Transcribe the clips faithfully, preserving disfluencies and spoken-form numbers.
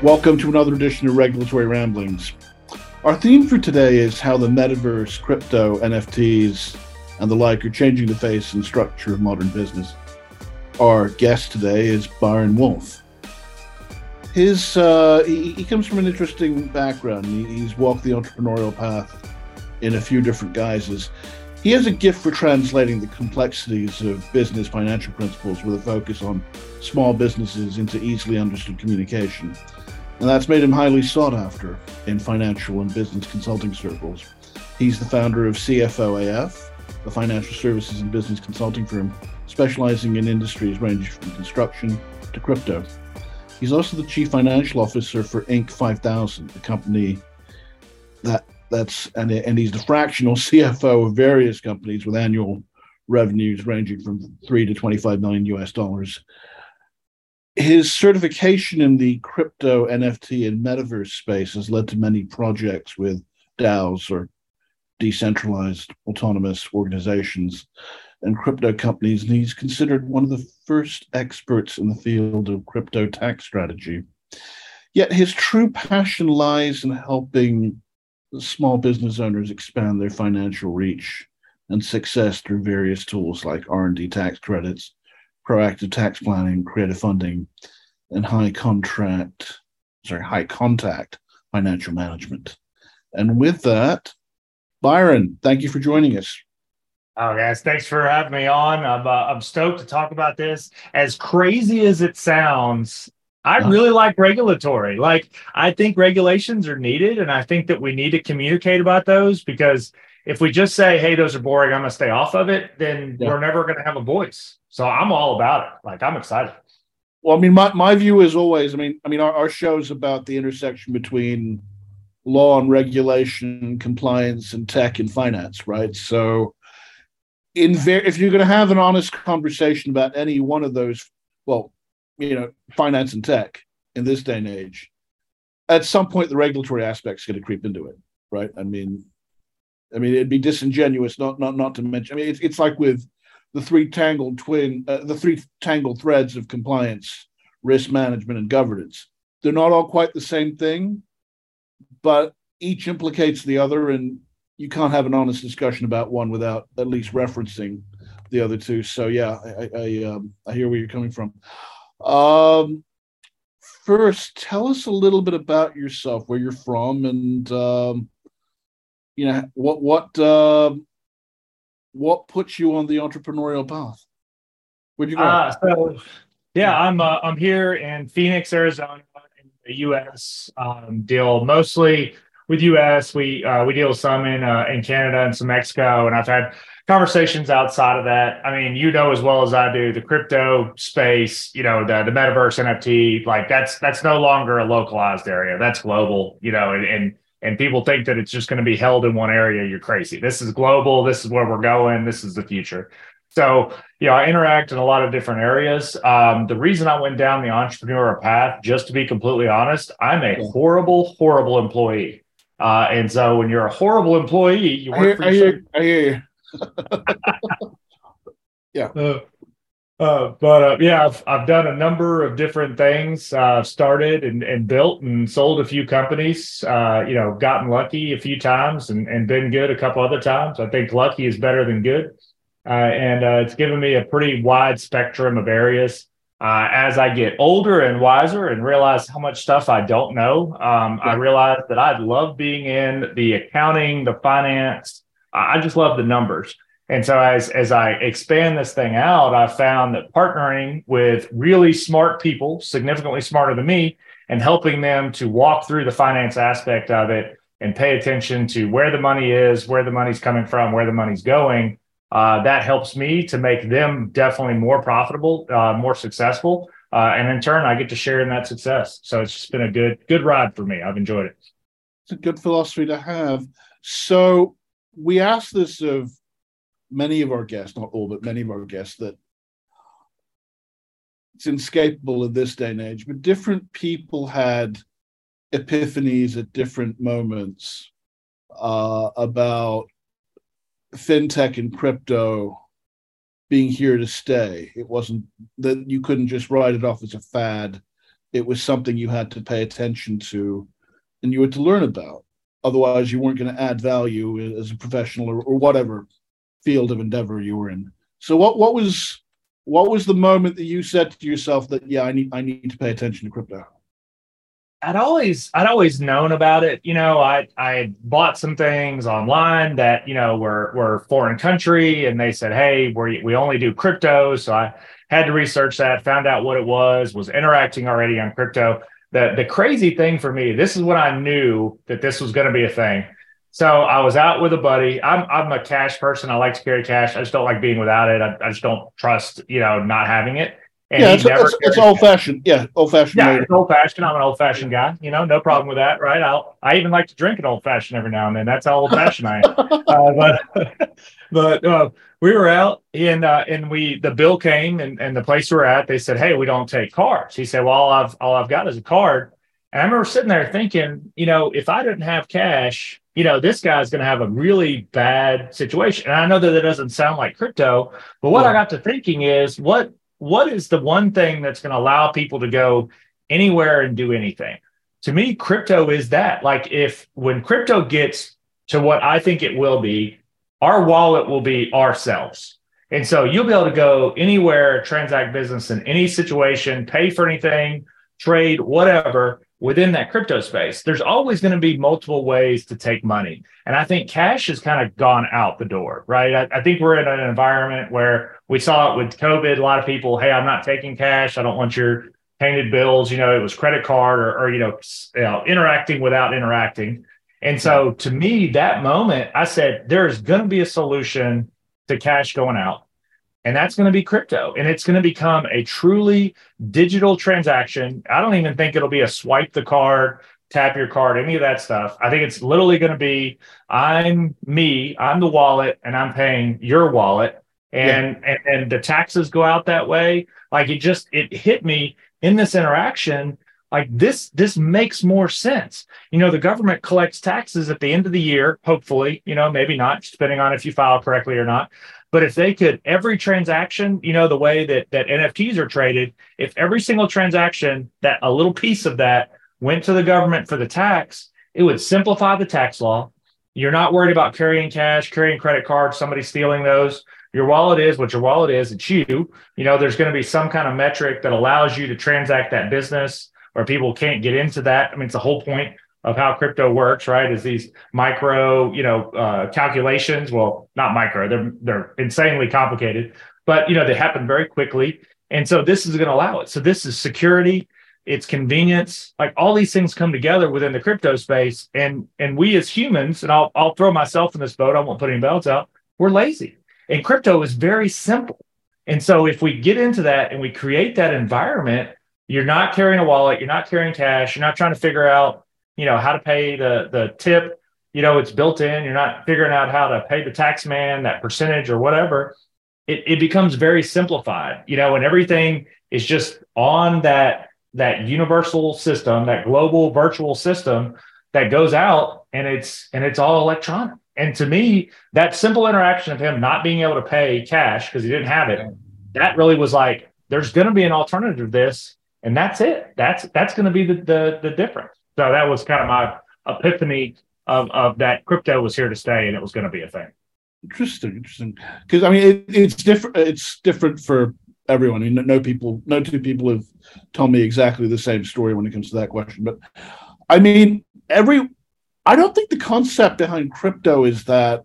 Welcome to another edition of Regulatory Ramblings. Our theme for today is how the metaverse, crypto, N F Ts, and the like are changing the face and structure of modern business. Our guest today is Byron Wolf. His uh, he, he comes from an interesting background. He, he's walked the entrepreneurial path in a few different guises. He has a gift for translating the complexities of business financial principles with a focus on small businesses into easily understood communication. And that's made him highly sought after in financial and business consulting circles. He's the founder of C F O A F, a financial services and business consulting firm specializing in industries ranging from construction to crypto. He's also the chief financial officer for Inc five thousand, a company that that's and, and he's the fractional C F O of various companies with annual revenues ranging from three to twenty-five million U S dollars. His certification in the crypto, N F T, and metaverse space has led to many projects with DAOs, or decentralized autonomous organizations, and crypto companies, and he's considered one of the first experts in the field of crypto tax strategy. Yet his true passion lies in helping small business owners expand their financial reach and success through various tools like R and D tax credits, proactive tax planning, creative funding, and high contract, sorry, high contact financial management. And with that, Byron, thank you for joining us. Oh, guys, thanks for having me on. I'm, uh, I'm stoked to talk about this. As crazy as it sounds, I really like regulatory. Like, I think regulations are needed, and I think that we need to communicate about those, because if we just say, hey, those are boring, I'm going to stay off of it, then yeah. we're never going to have a voice. So I'm all about it. Like, I'm excited. Well, I mean, my, my view is always, I mean, I mean, our, our show is about the intersection between law and regulation, compliance, and tech and finance, right? So in ver- if you're going to have an honest conversation about any one of those, well, you know, finance and tech in this day and age, at some point the regulatory aspect's going to creep into it, right? I mean, I mean, it'd be disingenuous not not not to mention. I mean, it's it's like with the three tangled twin, uh, the three tangled threads of compliance, risk management, and governance. They're not all quite the same thing, but each implicates the other, and you can't have an honest discussion about one without at least referencing the other two. So yeah, I I, um, I hear where you're coming from. Um, first, tell us a little bit about yourself, where you're from, and um, you know what what uh, what puts you on the entrepreneurial path. Where'd you go? Uh, so yeah, I'm uh, I'm here in Phoenix, Arizona, in the U S. Um, deal mostly with U S. We uh, we deal some in uh, in Canada and some Mexico, and I've had conversations outside of that. I mean, you know as well as I do, the crypto space, you know, the the metaverse, N F T, like that's that's no longer a localized area. That's global, you know, and and and people think that it's just going to be held in one area. You're crazy. This is global. This is where we're going. This is the future. So, you know, I interact in a lot of different areas. Um, the reason I went down the entrepreneurial path, just to be completely honest, I'm a horrible, horrible employee. Uh, and so when you're a horrible employee, you work I hear, for I hear, I hear you. yeah. Uh, uh, but uh, yeah, I've, I've done a number of different things. Uh, started and, and built and sold a few companies. Uh, you know, gotten lucky a few times and, and been good a couple other times. I think lucky is better than good. Uh, and uh, it's given me a pretty wide spectrum of areas. Uh, as I get older and wiser and realize how much stuff I don't know, um, I realize that I love being in the accounting, the finance. I just love the numbers. And so as, as I expand this thing out, I found that partnering with really smart people, significantly smarter than me, and helping them to walk through the finance aspect of it and pay attention to where the money is, where the money's coming from, where the money's going, uh, that helps me to make them definitely more profitable, uh, more successful. Uh, and in turn, I get to share in that success. So it's just been a good, good ride for me. I've enjoyed it. It's a good philosophy to have. So we asked this of many of our guests, not all, but many of our guests, that it's inescapable in this day and age, but different people had epiphanies at different moments uh, about fintech and crypto being here to stay. It wasn't that you couldn't just write it off as a fad it was something you had to pay attention to and you had to learn about. Otherwise, you weren't going to add value as a professional or, or whatever field of endeavor you were in. So what, what was what was the moment that you said to yourself that, yeah, I need I need to pay attention to crypto? I'd always I'd always known about it. You know, I I bought some things online that, you know, were were foreign country, and they said, hey, we we only do crypto. So I had to research that, found out what it was, was interacting already on crypto. The the crazy thing for me, this is when I knew that this was going to be a thing. So I was out with a buddy. I'm I'm a cash person. I like to carry cash. I just don't like being without it. I, I just don't trust, you know, not having it. And yeah, it's, it's, it's old fashioned. Yeah, old fashioned. Yeah, it's old fashioned. I'm an old fashioned guy. You know, no problem with that, right? I'll I even like to drink an old fashioned every now and then. That's how old fashioned I am. Uh, but but uh, we were out and uh, and we the bill came and, and the place we were at, they said, hey, we don't take cards. He said, well, all I've all I've got is a card. And I remember sitting there thinking, you know, if I didn't have cash, you know, this guy's going to have a really bad situation. And I know that it doesn't sound like crypto, but what yeah. I got to thinking is what what is the one thing that's going to allow people to go anywhere and do anything? To me, crypto is that. Like if when crypto gets to what I think it will be, our wallet will be ourselves. And so you'll be able to go anywhere, transact business in any situation, pay for anything, trade, whatever, within that crypto space. There's always going to be multiple ways to take money. And I think cash has kind of gone out the door, right? I, I think we're in an environment where we saw it with COVID. A lot of people, hey, I'm not taking cash. I don't want your painted bills. You know, it was credit card or, or you, know, you know, interacting without interacting. And so to me, that moment, I said, there's going to be a solution to cash going out. And that's going to be crypto. And it's going to become a truly digital transaction. I don't even think it'll be a swipe the card, tap your card, any of that stuff. I think it's literally going to be, I'm me, I'm the wallet, and I'm paying your wallet. And, yeah. and, and the taxes go out that way. Like it just, it hit me in this interaction. Like this, this makes more sense. You know, the government collects taxes at the end of the year, hopefully, you know, maybe not, depending on if you file correctly or not. But if they could, every transaction, you know, the way that, that N F Ts are traded, if every single transaction, that a little piece of that went to the government for the tax, it would simplify the tax law. You're not worried about carrying cash, carrying credit cards, somebody stealing those. Your wallet is what your wallet is. It's you. You know, there's going to be some kind of metric that allows you to transact that business, or people can't get into that. I mean, it's the whole point of how crypto works, right? Is these micro, you know, uh, calculations. Well, not micro, they're, they're insanely complicated, but, you know, they happen very quickly. And so this is going to allow it. So this is security, it's convenience, like all these things come together within the crypto space. And, and we as humans, and I'll, I'll throw myself in this boat, I won't put any belts out, we're lazy. And crypto is very simple. And so if we get into that and we create that environment, you're not carrying a wallet, you're not carrying cash, you're not trying to figure out, you know, how to pay the, the tip, you know, it's built in, you're not figuring out how to pay the tax man, that percentage or whatever. It, it becomes very simplified, you know, and everything is just on that, that universal system, that global virtual system that goes out, and it's, and it's all electronic. And to me, that simple interaction of him not being able to pay cash because he didn't have it, that really was like, there's going to be an alternative to this. And that's it. That's, that's going to be the, the, the difference. So that was kind of my epiphany of, of that crypto was here to stay and it was going to be a thing. Interesting, interesting. Because I mean, it, it's different. It's different for everyone. I mean, no people, no two people have told me exactly the same story when it comes to that question. But I mean, every, I don't think the concept behind crypto is that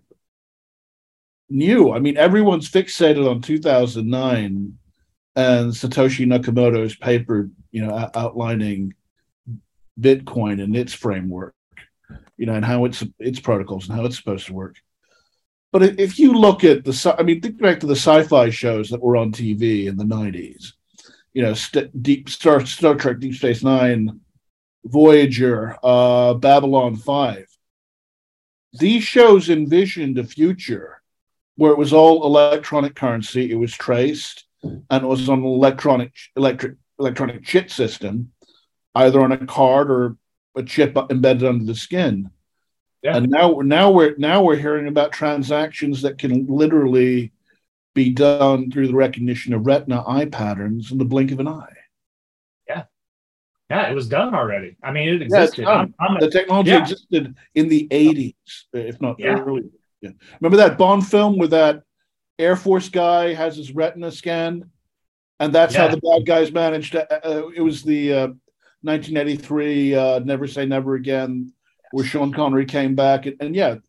new. I mean, everyone's fixated on two thousand nine and Satoshi Nakamoto's paper, you know, outlining Bitcoin and its framework, you know, and how it's its protocols and how it's supposed to work. But if you look at the, I mean, think back to the sci-fi shows that were on T V in the nineties, you know, St- Deep Star, Star Trek, Deep Space Nine, Voyager, uh, Babylon five. These shows envisioned a future where it was all electronic currency, it was traced, and it was on an electronic electric electronic chip system, either on a card or a chip embedded under the skin. Yeah. And now, now we're now we're hearing about transactions that can literally be done through the recognition of retina eye patterns in the blink of an eye. Yeah, Yeah, it was done already. I mean, it Yeah, it's existed. done. I'm, I'm The technology yeah, existed in the eighties, if not yeah, earlier. Yeah. Remember that Bond film where that Air Force guy has his retina scanned? And that's how yeah. the bad guys managed to. Uh, it was the uh, nineteen eighty-three uh, Never Say Never Again, where Sean Connery came back. And, and yeah,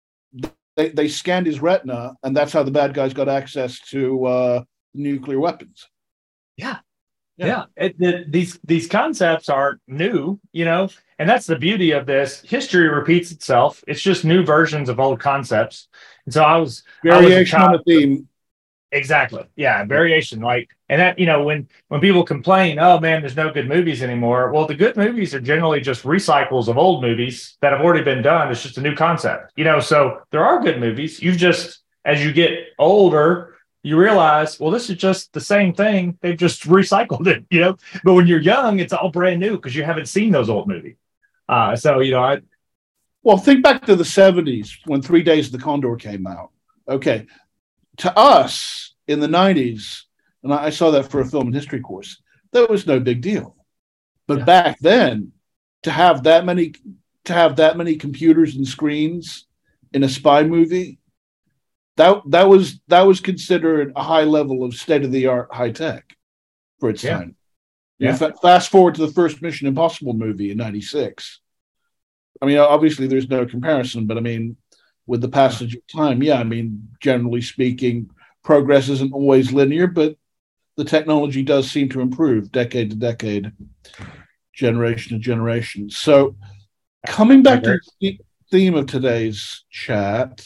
they, they scanned his retina, and that's how the bad guys got access to uh, nuclear weapons. Yeah. Yeah. Yeah, it, it, these these concepts aren't new, you know, and that's the beauty of this. History repeats itself. It's just new versions of old concepts. And so I was I was a Variation on child. a theme. Exactly. Yeah, variation. Like, and that, you know, when when people complain, oh man, there's no good movies anymore. Well, the good movies are generally just recycles of old movies that have already been done. It's just a new concept, you know. So there are good movies. You've just, as you get older, you realize, well, this is just the same thing. They've just recycled it, you know. But when you're young, it's all brand new because you haven't seen those old movies. Uh, so, you know, I. Well, think back to the seventies when Three Days of the Condor came out. Okay. To us in the nineties, and I saw that for a film and history course, that was no big deal. But Yeah. back then, to have that many to have that many computers and screens in a spy movie, that that was that was considered a high level of state of the art high tech for its Yeah. time. Yeah. You fa- fast forward to the first Mission Impossible movie in ninety-six. I mean, obviously there's no comparison, but I mean, with the passage of time, yeah, I mean, generally speaking, progress isn't always linear, but the technology does seem to improve decade to decade, generation to generation. So, coming back to the theme of today's chat,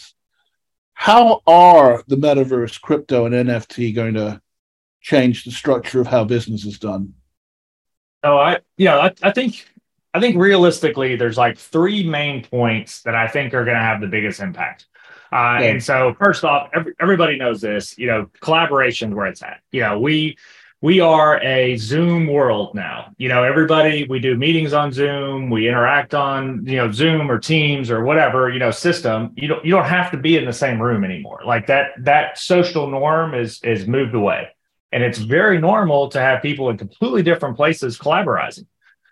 how are the metaverse, crypto, and N F T going to change the structure of how business is done? So I, you know, I, I think, I think realistically, there's like three main points that I think are going to have the biggest impact. Uh, Okay. And so, first off, every, everybody knows this. You know, collaboration where it's at. You know, we we are a Zoom world now. You know, everybody, we do meetings on Zoom. We interact on, you know, Zoom or Teams or whatever, you know, system. You don't you don't have to be in the same room anymore. Like that that social norm is is moved away. And it's very normal to have people in completely different places collaborating.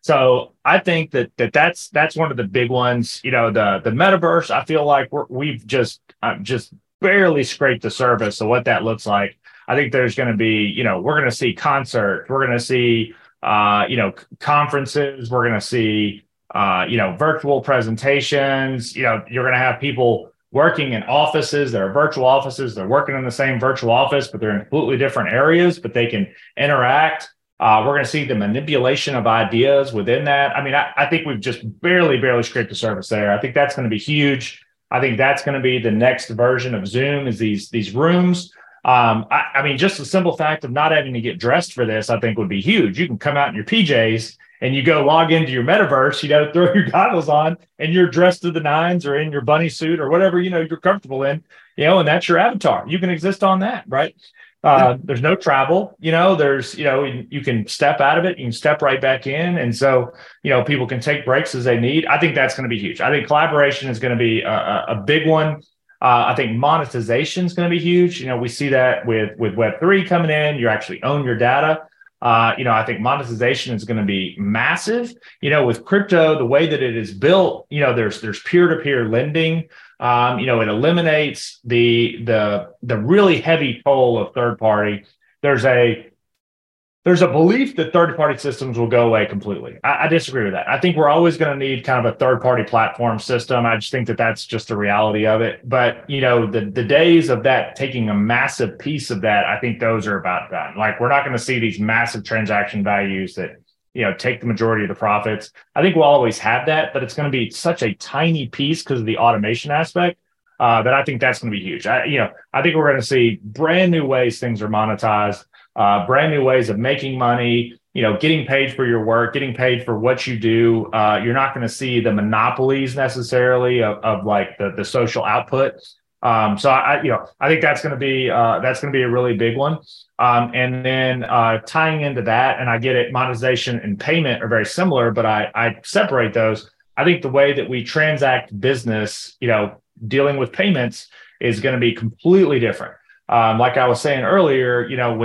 So I think that that that's that's one of the big ones. You know, the the metaverse. I feel like we're, we've just uh, just barely scraped the surface of what that looks like. I think there's going to be, you know, we're going to see concerts, we're going to see, uh, you know, conferences, we're going to see, uh, you know, virtual presentations. You know, you're going to have people working in offices that are virtual offices. They're working in the same virtual office, but they're in completely different areas, but they can interact. Uh, we're going to see the manipulation of ideas within that. I mean, I, I think we've just barely, barely scraped the surface there. I think that's going to be huge. I think that's going to be the next version of Zoom is these, these rooms. Um, I, I mean, just the simple fact of not having to get dressed for this, I think would be huge. You can come out in your P Js and you go log into your metaverse, you know, throw your goggles on and you're dressed to the nines or in your bunny suit or whatever, you know, you're comfortable in, you know, and that's your avatar. You can exist on that, right? Uh, there's no travel, you know, there's, you know, you can step out of it, you can step right back in. And so, you know, people can take breaks as they need. I think that's going to be huge. I think collaboration is going to be a, a big one. Uh, I think monetization is going to be huge. You know, we see that with, with Web three coming in, you actually own your data. Uh, you know, I think monetization is going to be massive. You know, with crypto, the way that it is built, you know, there's there's peer-to-peer lending. Um, you know, it eliminates the the the really heavy toll of third party. There's a there's a belief that third party systems will go away completely. I, I disagree with that. I think we're always going to need kind of a third party platform system. I just think that that's just the reality of it. But you know, the the days of that taking a massive piece of that, I think those are about done. Like we're not going to see these massive transaction values that, you know, take the majority of the profits. I think we'll always have that, but it's going to be such a tiny piece because of the automation aspect uh, that I think that's going to be huge. I, you know, I think we're going to see brand new ways things are monetized, uh, brand new ways of making money, you know, getting paid for your work, getting paid for what you do. Uh, you're not going to see the monopolies necessarily of, of like the, the social output. Um, so I, you know, I think that's going to be uh, that's going to be a really big one. Um, and then uh, tying into that, and I get it, monetization and payment are very similar, but I, I separate those. I think the way that we transact business, you know, dealing with payments is going to be completely different. Um, like I was saying earlier, you know, when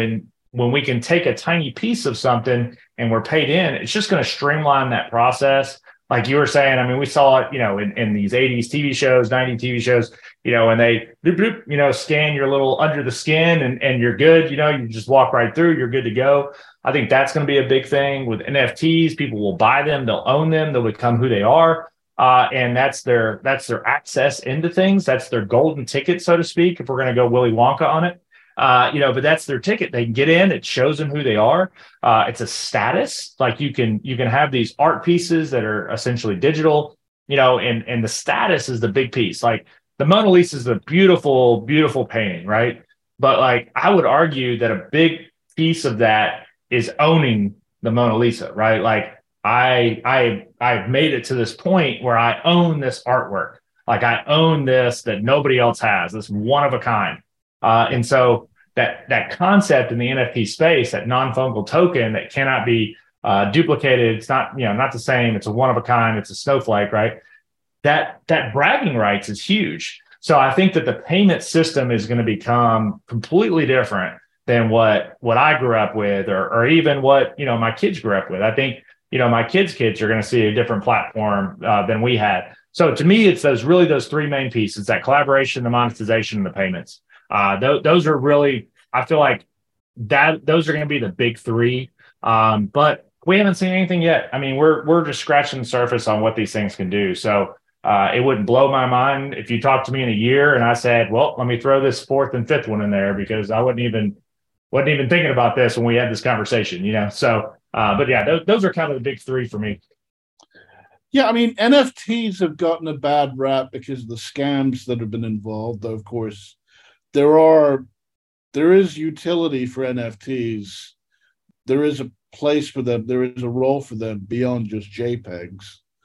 when we can take a tiny piece of something and we're paid in, it's just going to streamline that process. Like you were saying, I mean, we saw it, you know, in, in these eighties T V shows, nineties T V shows, you know, and they, bloop, bloop, you know, scan your little under the skin and, and you're good. You know, you just walk right through, you're good to go. I think that's going to be a big thing with N F Ts. People will buy them, they'll own them, they'll become who they are. Uh, and that's their, that's their access into things. That's their golden ticket, so to speak, if we're going to go Willy Wonka on it. Uh, you know, but that's their ticket. They can get in, it shows them who they are. Uh, it's a status. Like you can, you can have these art pieces that are essentially digital, you know, and, and the status is the big piece. Like the Mona Lisa is a beautiful, beautiful painting, right? But like, I would argue that a big piece of that is owning the Mona Lisa, right? Like I, I, I've made it to this point where I own this artwork. Like I own this that nobody else has, this one of a kind. Uh, and so that that concept in the N F T space, that non-fungible token that cannot be uh, duplicated, it's not, you know, not the same, it's a one of a kind, it's a snowflake, right? That that bragging rights is huge. So I think that the payment system is going to become completely different than what what I grew up with, or or even what, you know, my kids grew up with. I think, you know, my kids' kids are going to see a different platform uh, than we had. So to me, it's those really those three main pieces: that collaboration, the monetization, and the payments. Uh, th- those are really, I feel like that those are going to be the big three. Um, but we haven't seen anything yet. I mean, we're we're just scratching the surface on what these things can do. So uh, it wouldn't blow my mind if you talked to me in a year and I said, well, let me throw this fourth and fifth one in there, because I wouldn't even wasn't even thinking about this when we had this conversation, you know. So, uh, but yeah, th- those are kind of the big three for me. Yeah, I mean, N F Ts have gotten a bad rap because of the scams that have been involved, though, of course. There are, there is utility for N F Ts. There is a place for them. There is a role for them beyond just JPEGs.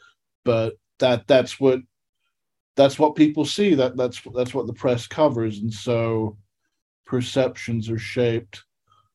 But that that's what that's what people see. That that's that's what the press covers, and so perceptions are shaped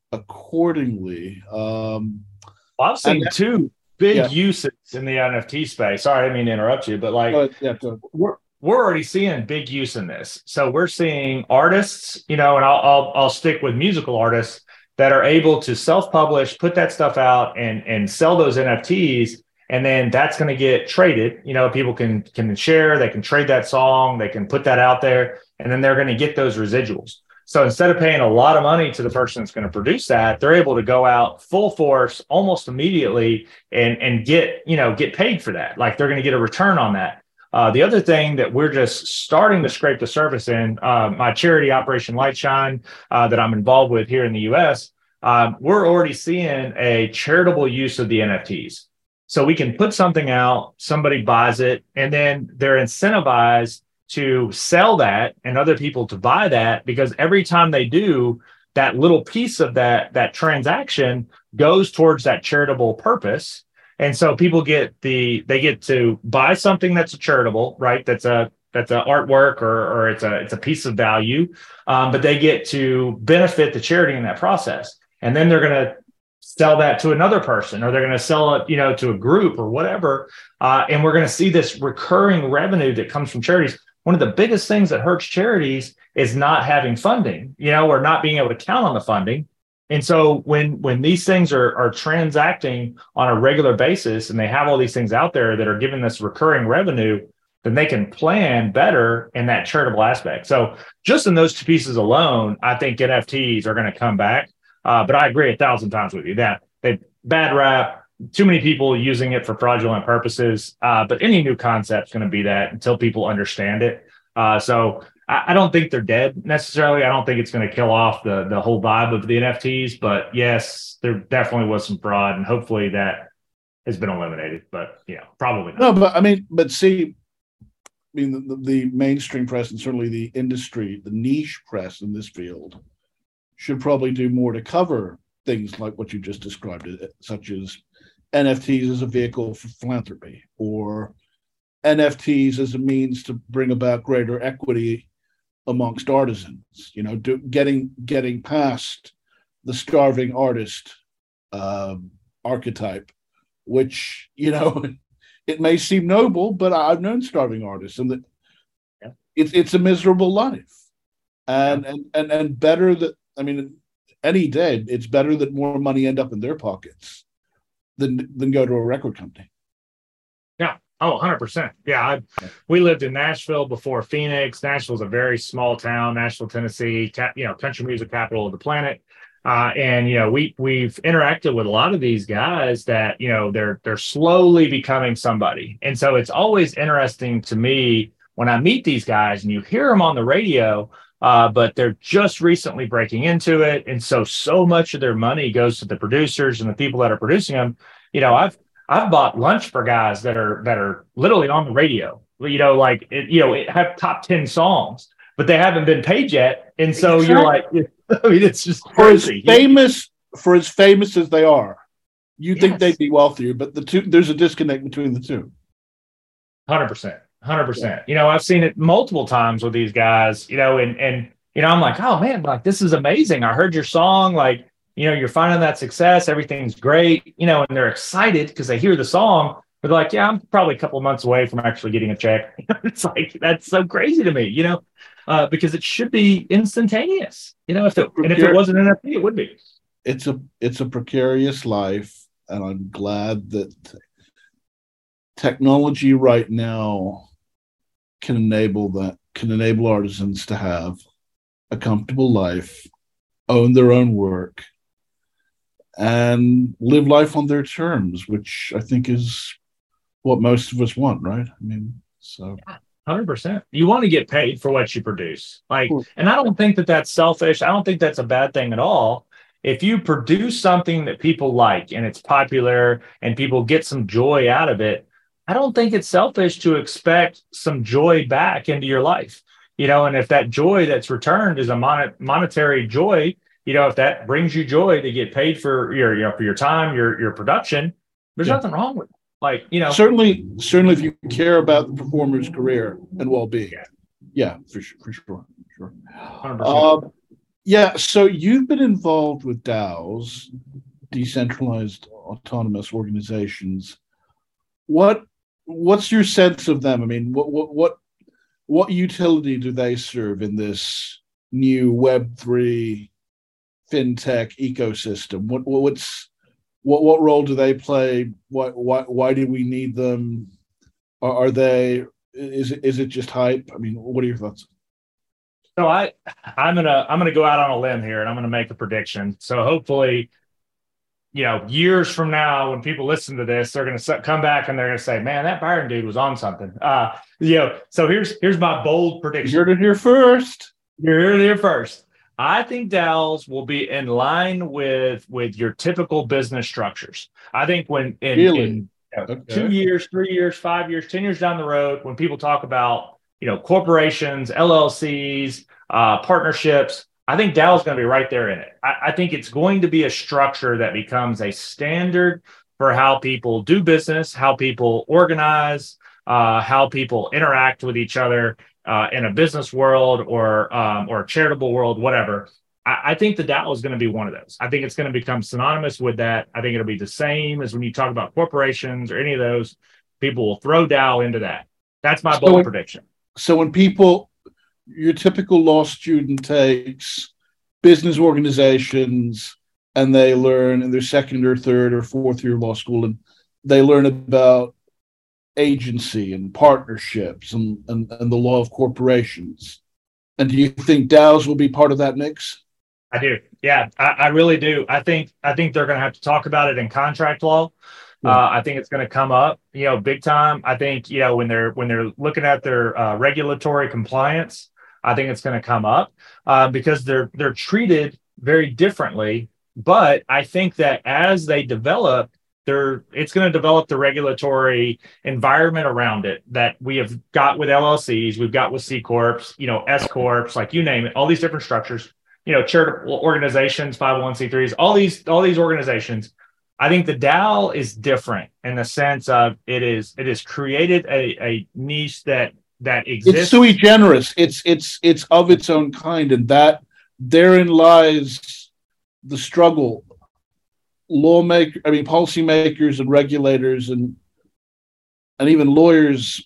accordingly. Um, well, I've seen and, two big yeah. uses in the N F T space. Sorry, I didn't mean to interrupt you, but like uh, yeah, go. we're we're already seeing big use in this. So we're seeing artists, you know, and I'll I'll, I'll stick with musical artists that are able to self-publish, put that stuff out, and and sell those N F Ts, and then that's going to get traded. You know, people can can share, they can trade that song, they can put that out there, and then they're going to get those residuals. So instead of paying a lot of money to the person that's going to produce that, they're able to go out full force almost immediately and and get, you know, get paid for that. Like they're going to get a return on that. Uh, the other thing that we're just starting to scrape the surface in, uh, my charity Operation Lightshine uh, that I'm involved with here in the U S, um, we're already seeing a charitable use of the N F Ts. So we can put something out, somebody buys it, and then they're incentivized to sell that and other people to buy that, because every time they do, that little piece of that, that transaction goes towards that charitable purpose. And so people get the, they get to buy something that's a charitable, right? That's a, that's an artwork, or, or it's a, it's a piece of value. Um, but they get to benefit the charity in that process. And then they're going to sell that to another person, or they're going to sell it, you know, to a group or whatever. Uh, and we're going to see this recurring revenue that comes from charities. One of the biggest things that hurts charities is not having funding, you know, or not being able to count on the funding. And so when when these things are are transacting on a regular basis, and they have all these things out there that are giving this recurring revenue, then they can plan better in that charitable aspect. So just in those two pieces alone, I think N F Ts are going to come back. Uh, but I agree a thousand times with you that they bad rap, too many people using it for fraudulent purposes. Uh, but any new concept is going to be that until people understand it. Uh, so I, I don't think they're dead necessarily. I don't think it's going to kill off the the whole vibe of the N F Ts. But yes, there definitely was some fraud, and hopefully that has been eliminated. But yeah, probably not. No, but I mean, but see, I mean, the, the mainstream press, and certainly the industry, the niche press in this field, should probably do more to cover things like what you just described, such as N F Ts as a vehicle for philanthropy, or N F Ts as a means to bring about greater equity amongst artisans. You know, do, getting getting past the starving artist um, archetype, which, you know, it may seem noble, but I've known starving artists, and that it's it's a miserable life, and yeah. and and and better that. I mean, any day, it's better that more money end up in their pockets than than go to a record company. Yeah. Oh, one hundred percent. Yeah. I, we lived in Nashville before Phoenix. Nashville's a very small town, Nashville, Tennessee, ta- you know, country music capital of the planet. Uh, and, you know, we, we've interacted with a lot of these guys that, you know, they're, they're slowly becoming somebody. And so it's always interesting to me when I meet these guys and you hear them on the radio, uh, but they're just recently breaking into it. And so, so much of their money goes to the producers and the people that are producing them. You know, I've, I've bought lunch for guys that are, that are literally on the radio, you know, like, it, you know, it have top ten songs, but they haven't been paid yet. And so exactly. You're like, I mean, it's just crazy. For as famous, for as famous as they are, you yes. think they'd be wealthier, but the two, there's a disconnect between the two. one hundred percent. one hundred percent. You know, I've seen it multiple times with these guys, you know, and, and, you know, I'm like, oh man, like, this is amazing. I heard your song. Like, you know, you're finding that success. Everything's great, you know, and they're excited because they hear the song, but they're like, yeah, I'm probably a couple of months away from actually getting a check. It's like, that's so crazy to me, you know, uh, because it should be instantaneous, you know, if it, and if it wasn't N F T, it would be. It's a, it's a precarious life. And I'm glad that technology right now can enable that, can enable artisans to have a comfortable life, own their own work, and live life on their terms, which I think is what most of us want, right? I mean, so. one hundred percent. You want to get paid for what you produce. Like, and I don't think that that's selfish. I don't think that's a bad thing at all. If you produce something that people like and it's popular and people get some joy out of it, I don't think it's selfish to expect some joy back into your life, you know, and if that joy that's returned is a mon- monetary joy, you know, if that brings you joy to get paid for your, you know, for your time, your, your production, there's yeah. nothing wrong with it. Like, you know, certainly, certainly if you care about the performer's career and well-being. Yeah, yeah for sure. For sure. Sure. Uh, yeah. So you've been involved with DAOs, decentralized autonomous organizations. What, what's your sense of them? I mean, what, what, what, what utility do they serve in this new Web three fintech ecosystem? What, what's, what, what role do they play? Why, why, why do we need them? Are, are they, is it, is it just hype? I mean, what are your thoughts? So I, I'm gonna, I'm gonna go out on a limb here, and I'm gonna make a prediction. So hopefully, you know, years from now, when people listen to this, they're gonna come back and they're gonna say, "Man, that Byron dude was on something." Uh, you know, so here's here's my bold prediction. You're here first. You're here first. I think DAOs will be in line with with your typical business structures. I think when in, really? in you know, okay. two years, three years, five years, ten years down the road, when people talk about, you know, corporations, L L Cs, uh, partnerships, I think DAO is going to be right there in it. I, I think it's going to be a structure that becomes a standard for how people do business, how people organize, uh, how people interact with each other. Uh, in a business world or um, or a charitable world, whatever, I, I think the DAO is going to be one of those. I think it's going to become synonymous with that. I think it'll be the same as when you talk about corporations or any of those. People will throw DAO into that. That's my so bold when, prediction. So when people, your typical law student takes business organizations and they learn in their second or third or fourth year of law school, and they learn about agency and partnerships and, and, and the law of corporations. And do you think DAOs will be part of that mix? I do. Yeah, I, I really do. I think I think they're going to have to talk about it in contract law. Yeah. Uh, I think it's going to come up, you know, big time. I think, you know, when they're when they're looking at their uh, regulatory compliance, I think it's going to come up uh, because they're they're treated very differently. But I think that as they develop, They're, it's going to develop the regulatory environment around it that we have got with L L Cs, we've got with C Corps, you know, S Corps, like you name it, all these different structures, you know, charitable organizations, five oh one c threes, all these, all these organizations. I think the DAO is different in the sense of it is, it has created a, a niche that, that exists. It's sui generis. It's, it's, it's of its own kind. And that therein lies the struggle. Lawmaker, I mean, policymakers and regulators and and even lawyers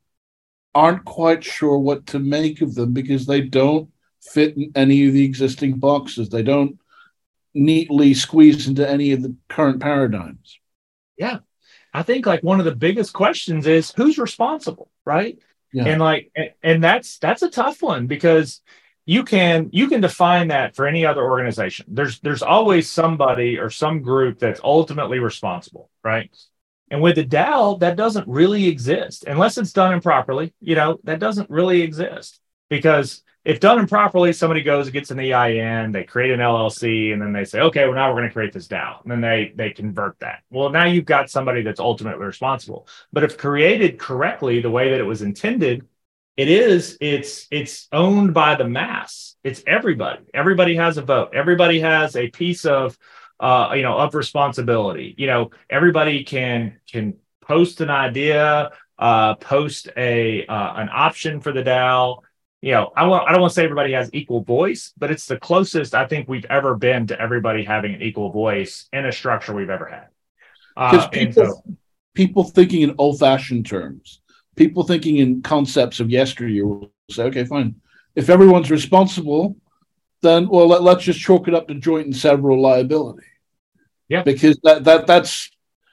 aren't quite sure what to make of them because they don't fit in any of the existing boxes. They don't neatly squeezed into any of the current paradigms. Yeah. I think like one of the biggest questions is who's responsible, right? Yeah. And like, and that's, that's a tough one because you can, you can define that for any other organization. There's, there's always somebody or some group that's ultimately responsible, right? And with the DAO, that doesn't really exist unless it's done improperly. You know, that doesn't really exist because if done improperly, somebody goes and gets an E I N, they create an L L C, and then they say, okay, well, now we're going to create this DAO. And then they they convert that. Well, now you've got somebody that's ultimately responsible. But if created correctly, the way that it was intended, it is, it's it's owned by the mass. It's everybody. Everybody has a vote. Everybody has a piece of uh, you know, of responsibility. You know, everybody can can post an idea, uh, post a uh, an option for the DAO. You know, I want I don't want to say everybody has equal voice, but it's the closest I think we've ever been to everybody having an equal voice in a structure we've ever had. Because uh, people, so, people thinking in old-fashioned terms, people thinking in concepts of yesteryear will say, okay, fine. If everyone's responsible, then well, let, let's just chalk it up to joint and several liability. Yeah, because that that that's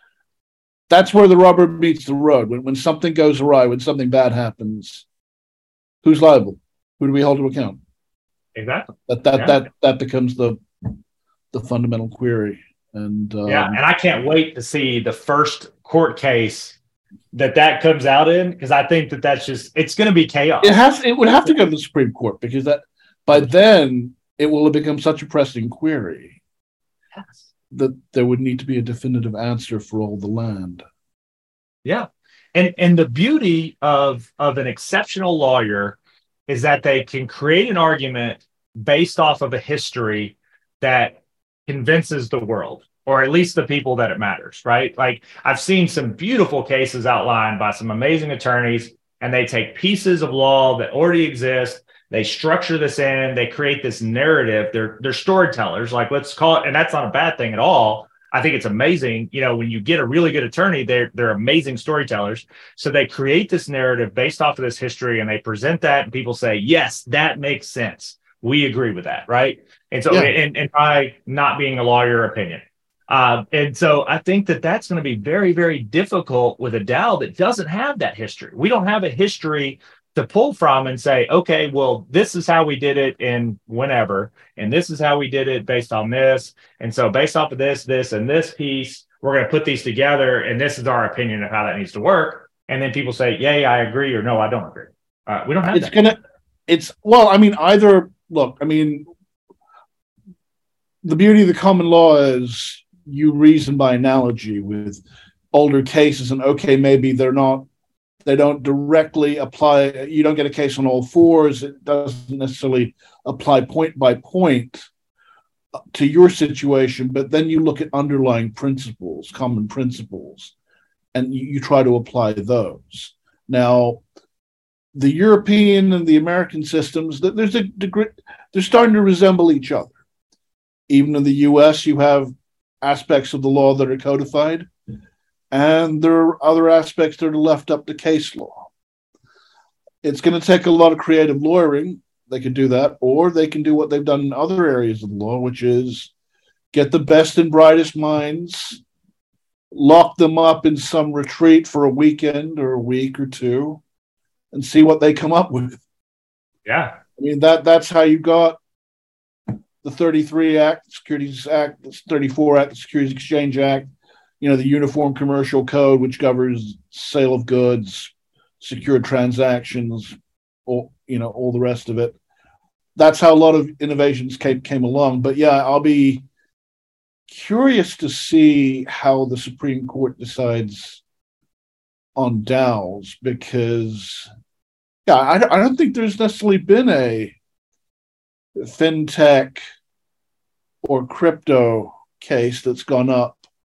that's where the rubber meets the road. When when something goes awry, when something bad happens, who's liable? Who do we hold to account? Exactly. That that yeah. that that becomes the the fundamental query. And um, yeah, and I can't wait to see the first court case that that comes out in, because I think that that's just it's going to be chaos. It has. It would have to go to the Supreme Court because that by then it will have become such a pressing query yes. that there would need to be a definitive answer for all the land. Yeah, and and the beauty of of an exceptional lawyer is that they can create an argument based off of a history that convinces the world, or at least the people that it matters, right? Like I've seen some beautiful cases outlined by some amazing attorneys, and they take pieces of law that already exist, they structure this in, they create this narrative. They're they're storytellers, like let's call it, and that's not a bad thing at all. I think it's amazing. You know, when you get a really good attorney, they're they're amazing storytellers. So they create this narrative based off of this history, and they present that, and people say, yes, that makes sense. We agree with that, right? And so, yeah. and, and my not being a lawyer opinion. Uh, and so I think that that's going to be very, very difficult with a DAO that doesn't have that history. We don't have a history to pull from and say, okay, well, this is how we did it in whenever, and this is how we did it based on this. And so based off of this, this, and this piece, we're going to put these together, and this is our opinion of how that needs to work. And then people say, yay, I agree, or no, I don't agree. Uh, we don't have it's that. Gonna, it's, well, I mean, either, look, I mean, the beauty of the common law is you reason by analogy with older cases, and okay, maybe they're not, they don't directly apply, you don't get a case on all fours, it doesn't necessarily apply point by point to your situation, but then you look at underlying principles, common principles, and you, you try to apply those. Now, the European and the American systems, there's a degree, they're starting to resemble each other. Even in the U S, you have aspects of the law that are codified, and there are other aspects that are left up to case law. It's going to take a lot of creative lawyering. They can do that, or they can do what they've done in other areas of the law, which is get the best and brightest minds, lock them up in some retreat for a weekend or a week or two, and see what they come up with. Yeah. I mean, that that's how you got the thirty-three Act, the Securities Act, the thirty-four Act, the Securities Exchange Act, you know, the Uniform Commercial Code, which governs sale of goods, secured transactions, all, you know, all the rest of it. That's how a lot of innovations came, came along. But yeah, I'll be curious to see how the Supreme Court decides on DAOs, because, yeah, I, I don't think there's necessarily been a fintech or crypto case that's gone up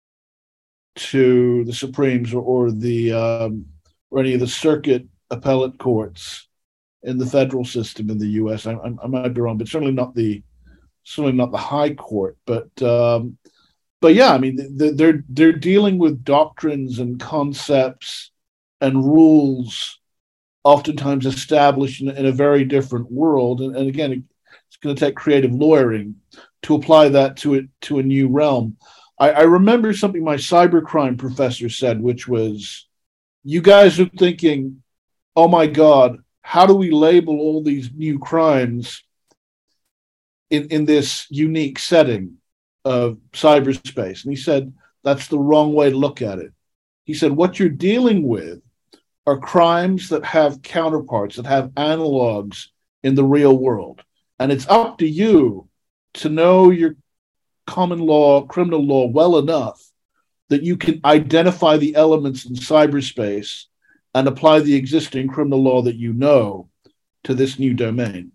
to the Supremes or, or the um, or any of the circuit appellate courts in the federal system in the U S. I, I, I might be wrong, but certainly not the certainly not the High Court. But um, but yeah, I mean, they're they're dealing with doctrines and concepts and rules, oftentimes established in, in a very different world. And, and again, it's going to take creative lawyering to apply that to it to a new realm. I, I remember something my cybercrime professor said, which was, you guys are thinking, oh my God, how do we label all these new crimes in, in this unique setting of cyberspace? And he said, that's the wrong way to look at it. He said, what you're dealing with are crimes that have counterparts, that have analogs in the real world. And it's up to you to know your common law, criminal law well enough that you can identify the elements in cyberspace and apply the existing criminal law that you know to this new domain.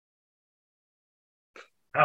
Oh.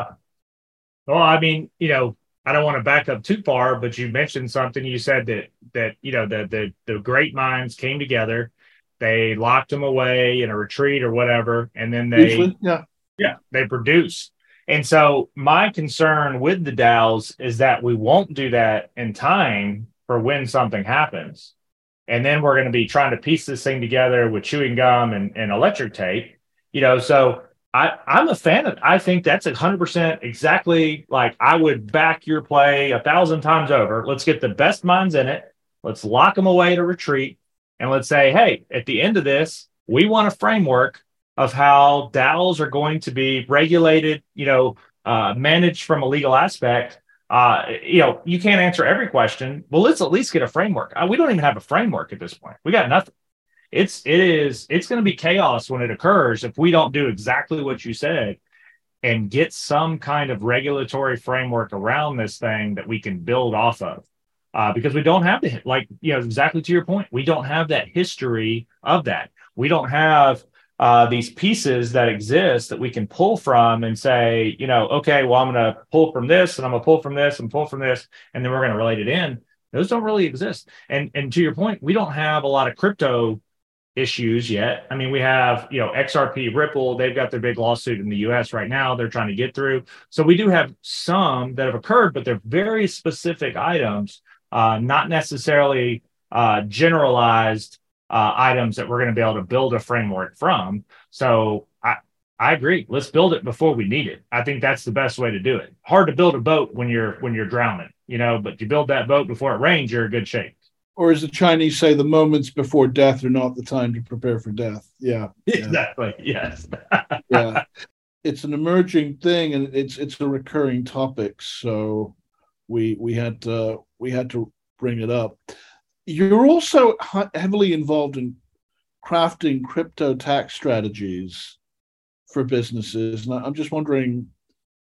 Well, I mean, you know, I don't want to back up too far, but you mentioned something. You said that that you know the the the great minds came together, they locked them away in a retreat or whatever, and then they Usually, yeah yeah they produce. And so my concern with the DAOs is that we won't do that in time for when something happens, and then we're going to be trying to piece this thing together with chewing gum and, and electric tape, you know. So I, I'm a fan of, I think that's a hundred percent exactly like I would back your play a thousand times over. Let's get the best minds in it. Let's lock them away to retreat. And let's say, hey, at the end of this, we want a framework of how DAOs are going to be regulated, you know, uh, managed from a legal aspect. Uh, you know, you can't answer every question. Well, let's at least get a framework. Uh, we don't even have a framework at this point. We got nothing. It's it is it's going to be chaos when it occurs if we don't do exactly what you said and get some kind of regulatory framework around this thing that we can build off of, uh, because we don't have the, like, you know, exactly to your point, we don't have that history of that. We don't have uh, these pieces that exist that we can pull from and say, you know, okay, well, I'm going to pull from this and I'm going to pull from this and pull from this, and then we're going to relate it in. Those don't really exist. And and to your point, we don't have a lot of crypto issues yet. I mean, we have, you know, X R P, Ripple, they've got their big lawsuit in the U S right now. They're trying to get through. So we do have some that have occurred, but they're very specific items, uh, not necessarily uh, generalized uh, items that we're going to be able to build a framework from. So I, I agree. Let's build it before we need it. I think that's the best way to do it. Hard to build a boat when you're when you're drowning, you know, but you build that boat before it rains, you're in good shape. Or as the Chinese say, the moments before death are not the time to prepare for death. Yeah. Exactly. Yeah. Yes. Yeah. It's an emerging thing, and it's it's a recurring topic. So we we had to we had to bring it up. You're also heavily involved in crafting crypto tax strategies for businesses. And I'm just wondering,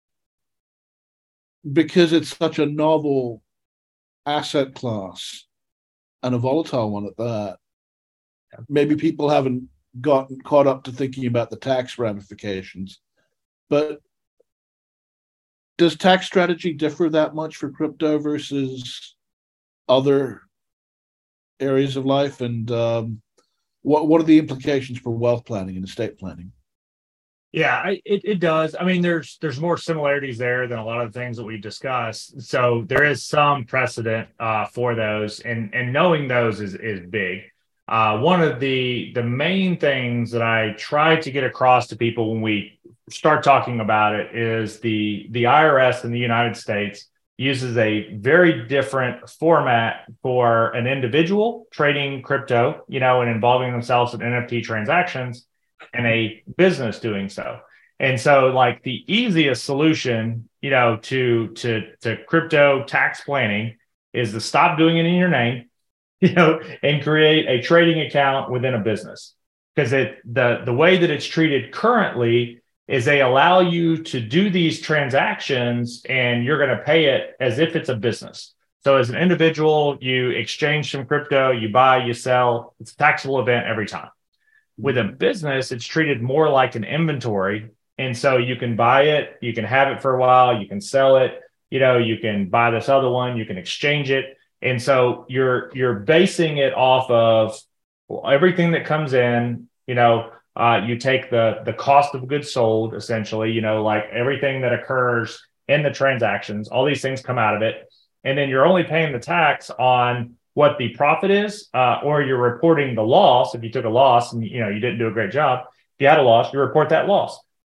because it's such a novel asset class, and a volatile one at that, maybe people haven't gotten caught up to thinking about the tax ramifications. But does tax strategy differ that much for crypto versus other areas of life? And um, what what are the implications for wealth planning and estate planning? Yeah, I, it, it does. I mean, there's there's more similarities there than a lot of the things that we've discussed. So there is some precedent uh, for those, and and knowing those is is big. Uh, one of the the main things that I try to get across to people when we start talking about it is the the I R S in the United States uses a very different format for an individual trading crypto, you know, and involving themselves in N F T transactions, and a business doing so. And so, like, the easiest solution, you know, to to to crypto tax planning is to stop doing it in your name, you know, and create a trading account within a business. Because it the the way that it's treated currently is they allow you to do these transactions and you're going to pay it as if it's a business. So as an individual, you exchange some crypto, you buy, you sell. It's a taxable event every time. With a business, it's treated more like an inventory. And so you can buy it, you can have it for a while, you can sell it, you know, you can buy this other one, you can exchange it. And so you're you're basing it off of everything that comes in, you know, uh, you take the the cost of goods sold, essentially, you know, like everything that occurs in the transactions, all these things come out of it. And then you're only paying the tax on what the profit is, uh, or you're reporting the loss. If you took a loss and, you know, you didn't do a great job, if you had a loss, you report that loss.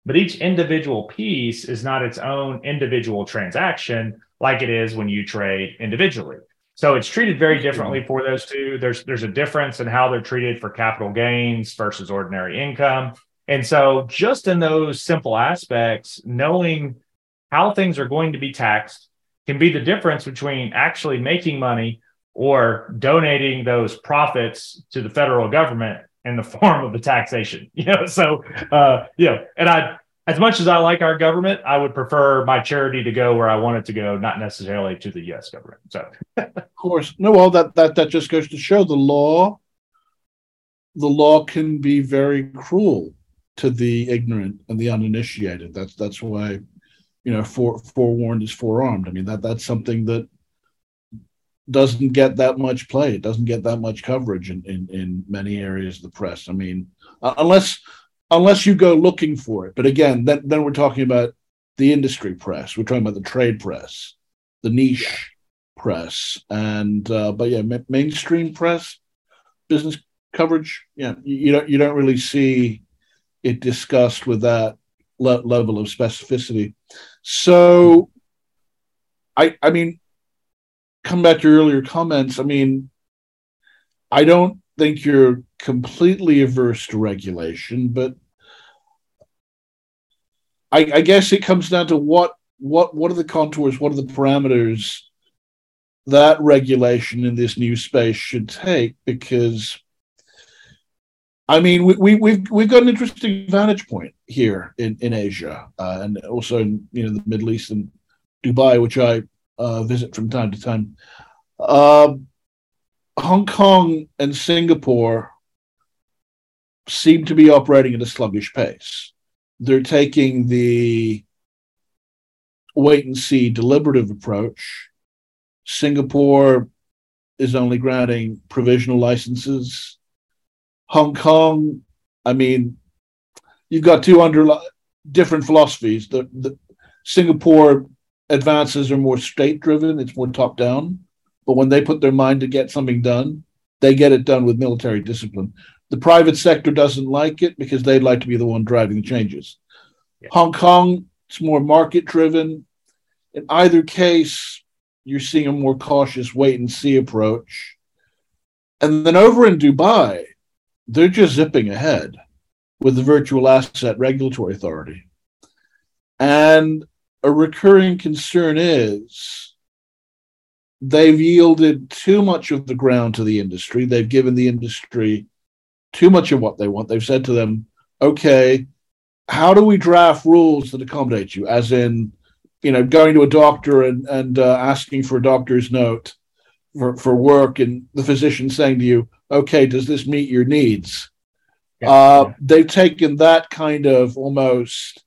but each individual piece is not its own individual transaction like it is when you trade individually. So it's treated very differently for those two. There's there's a difference in how they're treated for capital gains versus ordinary income. And so just in those simple aspects, knowing how things are going to be taxed can be the difference between actually making money or donating those profits to the federal government in the form of the taxation. You know, so uh, you know, and I, as much as I like our government, I would prefer my charity to go where I want it to go, not necessarily to the U S government. So, of course, no. Well, that that that just goes to show the law. The law can be very cruel to the ignorant and the uninitiated. That's that's why, you know, fore, forewarned is forearmed. I mean, that that's something that doesn't get that much play. It doesn't get that much coverage in, in, in many areas of the press. I mean, uh, unless unless you go looking for it. But again, then, then we're talking about the industry press. We're talking about the trade press, the niche yeah. press. And, uh, but yeah, ma- mainstream press, business coverage, yeah, you, you don't you don't really see it discussed with that le- level of specificity. So, I I mean, come back to your earlier comments. I mean, I don't think you're completely averse to regulation, but I, I guess it comes down to what what what are the contours, what are the parameters that regulation in this new space should take, because I mean, we, we, we've we've got an interesting vantage point here in in Asia, uh, and also in you know the Middle East and Dubai, which I uh, visit from time to time. Uh, Hong Kong and Singapore seem to be operating at a sluggish pace. They're taking the wait and see deliberative approach. Singapore is only granting provisional licenses. Hong Kong, I mean, you've got two under different philosophies. The, the Singapore advances are more state-driven; it's more top-down. But when they put their mind to get something done, they get it done with military discipline. The private sector doesn't like it because they'd like to be the one driving the changes. Yeah. Hong Kong, it's more market-driven. In either case, you're seeing a more cautious wait-and-see approach. And then over in Dubai, they're just zipping ahead with the Virtual Asset Regulatory Authority. And a recurring concern is they've yielded too much of the ground to the industry. They've given the industry too much of what they want. They've said to them, okay, how do we draft rules that accommodate you? As in, you know, going to a doctor and, and uh, asking for a doctor's note for, for work, and the physician saying to you, okay, does this meet your needs? Yeah, uh, yeah. They've taken that kind of almost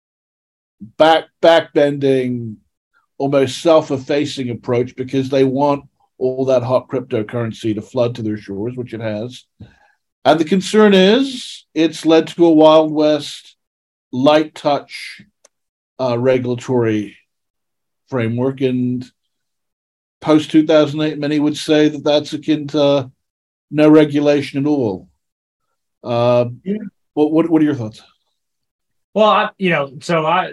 back back-bending, almost self-effacing approach because they want all that hot cryptocurrency to flood to their shores, which it has. And the concern is it's led to a Wild West light touch uh, regulatory framework. And post two thousand eight, many would say that that's akin to no regulation at all. Uh, yeah. what, what what are your thoughts? Well, I, you know, so I,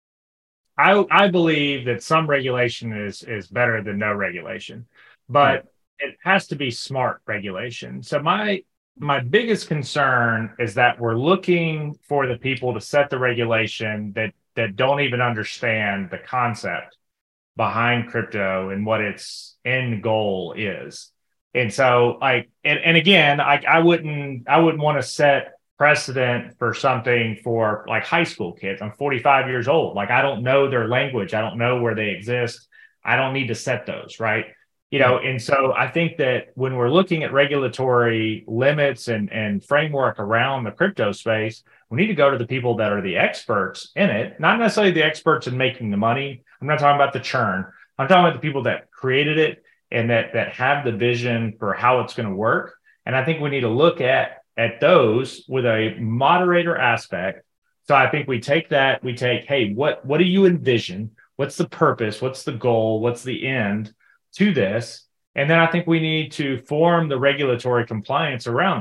I, I believe that some regulation is is better than no regulation, but yeah. it has to be smart regulation. So my my biggest concern is that we're looking for the people to set the regulation that that don't even understand the concept behind crypto and what its end goal is. And so, like, and, and again, I, I wouldn't, I wouldn't want to set precedent for something for like high school kids. I'm forty-five years old. Like, I don't know their language. I don't know where they exist. I don't need to set those, right? You know, and so I think that when we're looking at regulatory limits and, and framework around the crypto space, we need to go to the people that are the experts in it, not necessarily the experts in making the money. I'm not talking about the churn. I'm talking about the people that created it and that that have the vision for how it's going to work. And I think we need to look at, at those with a moderator aspect. So I think we take that, we take, hey, what, what do you envision? What's the purpose? What's the goal? What's the end to this? And then I think we need to form the regulatory compliance around that.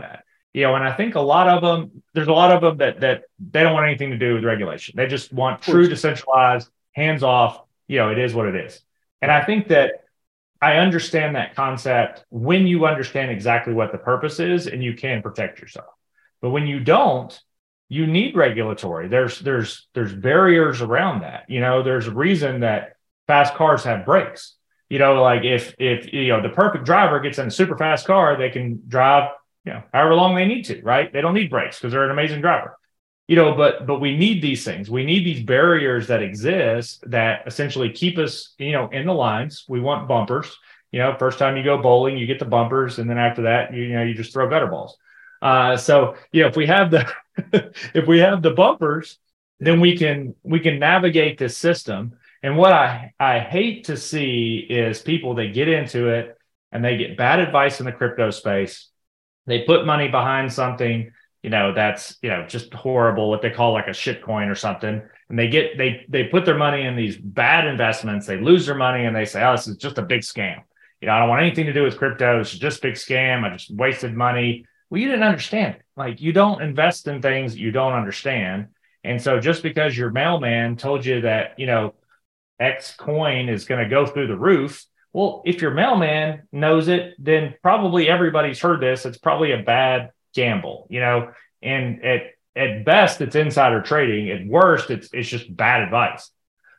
You know, and I think a lot of them, there's a lot of them that that they don't want anything to do with regulation. They just want true decentralized, hands off. You know, it is what it is. And I think that I understand that concept when you understand exactly what the purpose is and you can protect yourself. But when you don't, you need regulatory. There's there's there's barriers around that. You know, there's a reason that fast cars have brakes. You know, like if if you know the perfect driver gets in a super fast car, they can drive, you know, however long they need to, right? They don't need brakes because they're an amazing driver. You know, but but we need these things. We need these barriers that exist that essentially keep us, you know, in the lines. We want bumpers. You know, first time you go bowling, you get the bumpers, and then after that, you, you know, you just throw gutter balls. Uh, so you know, if we have the if we have the bumpers, then we can we can navigate this system. And what I I hate to see is people that get into it and they get bad advice in the crypto space. They put money behind something, you know, that's, you know, just horrible, what they call like a shit coin or something. And they get, they, they put their money in these bad investments. They lose their money and they say, oh, this is just a big scam. You know, I don't want anything to do with crypto. It's just a big scam. I just wasted money. Well, you didn't understand it. Like, you don't invest in things you don't understand. And so just because your mailman told you that, you know, X coin is going to go through the roof, well, if your mailman knows it, then probably everybody's heard this. It's probably a bad gamble, you know, and at, at best, it's insider trading. At worst, it's, it's just bad advice.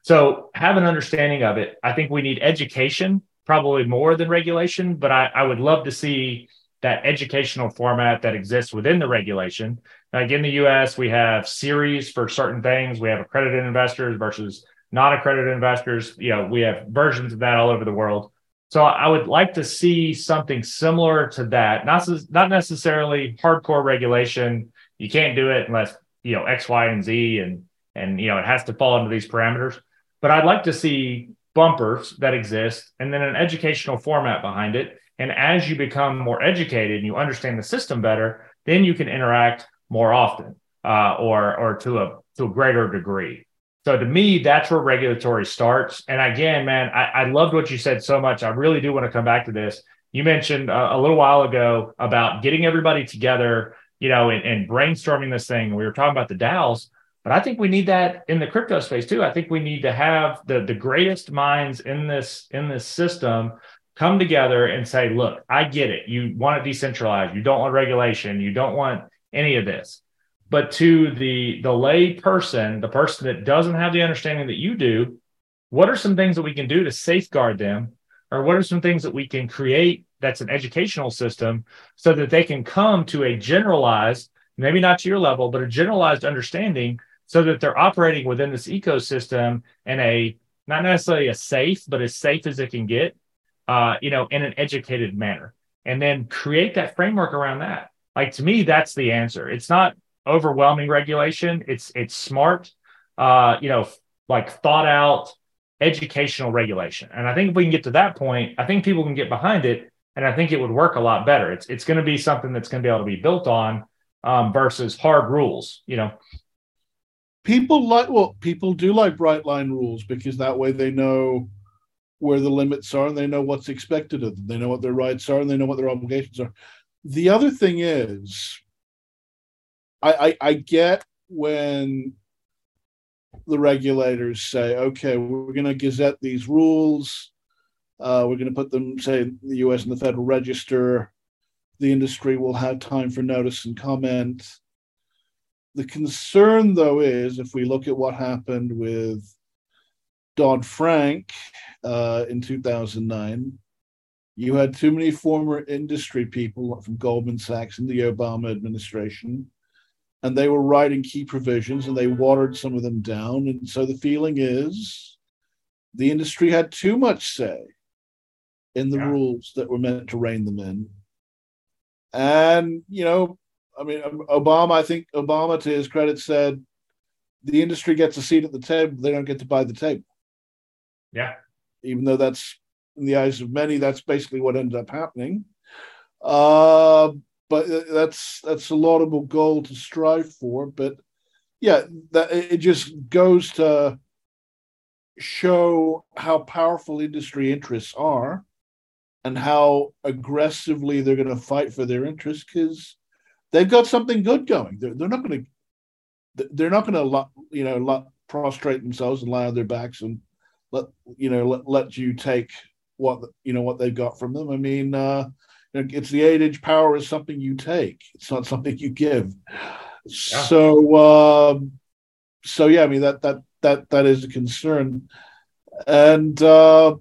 So have an understanding of it. I think we need education, probably more than regulation, but I, I would love to see that educational format that exists within the regulation. Like in the U S, we have series for certain things. We have accredited investors versus non-accredited investors. You know, we have versions of that all over the world. So I would like to see something similar to that, not, not necessarily hardcore regulation. You can't do it unless, you know, X, Y, and Z, and, and, you know, it has to fall into these parameters. But I'd like to see bumpers that exist and then an educational format behind it. And as you become more educated and you understand the system better, then you can interact more often uh, or, or to a, to a greater degree. So to me, that's where regulatory starts. And again, man, I, I loved what you said so much. I really do want to come back to this. You mentioned a, a little while ago about getting everybody together, you know, and, and brainstorming this thing. We were talking about the DAOs, but I think we need that in the crypto space too. I think we need to have the, the greatest minds in this, in this system come together and say, look, I get it. You want it decentralized. You don't want regulation. You don't want any of this. But to the, the lay person, the person that doesn't have the understanding that you do, what are some things that we can do to safeguard them? Or what are some things that we can create that's an educational system so that they can come to a generalized, maybe not to your level, but a generalized understanding so that they're operating within this ecosystem in a, not necessarily a safe, but as safe as it can get, uh, you know, in an educated manner. And then create that framework around that. Like, to me, that's the answer. It's not overwhelming regulation. It's it's smart, uh, you know, like thought out educational regulation. And I think if we can get to that point, I think people can get behind it, and I think it would work a lot better. It's it's going to be something that's going to be able to be built on um, versus hard rules. You know, people like well, people do like bright line rules because that way they know where the limits are and they know what's expected of them. They know what their rights are and they know what their obligations are. The other thing is, I, I, I get when the regulators say, okay, we're going to gazette these rules. Uh, we're going to put them, say, in the U S in the Federal Register. The industry will have time for notice and comment. The concern, though, is if we look at what happened with Dodd-Frank uh, in two thousand nine, you had too many former industry people from Goldman Sachs in the Obama administration, and they were writing key provisions and they watered some of them down. And so the feeling is the industry had too much say in the yeah. rules that were meant to rein them in. And, you know, I mean, Obama, I think Obama, to his credit, said the industry gets a seat at the table, they don't get to buy the table. Yeah. Even though that's, in the eyes of many, that's basically what ended up happening. Uh, but that's that's a laudable goal to strive for. But yeah, that it just goes to show how powerful industry interests are and how aggressively they're going to fight for their interests, because they've got something good going. They're, they're not going to, they're not going to, you know, prostrate themselves and lie on their backs and let, you know, let, let you take what, you know, what they've got from them. I mean, uh, it's the eight inch power is something you take. It's not something you give. Yeah. So, um, so yeah, I mean, that, that, that, that is a concern. And, uh,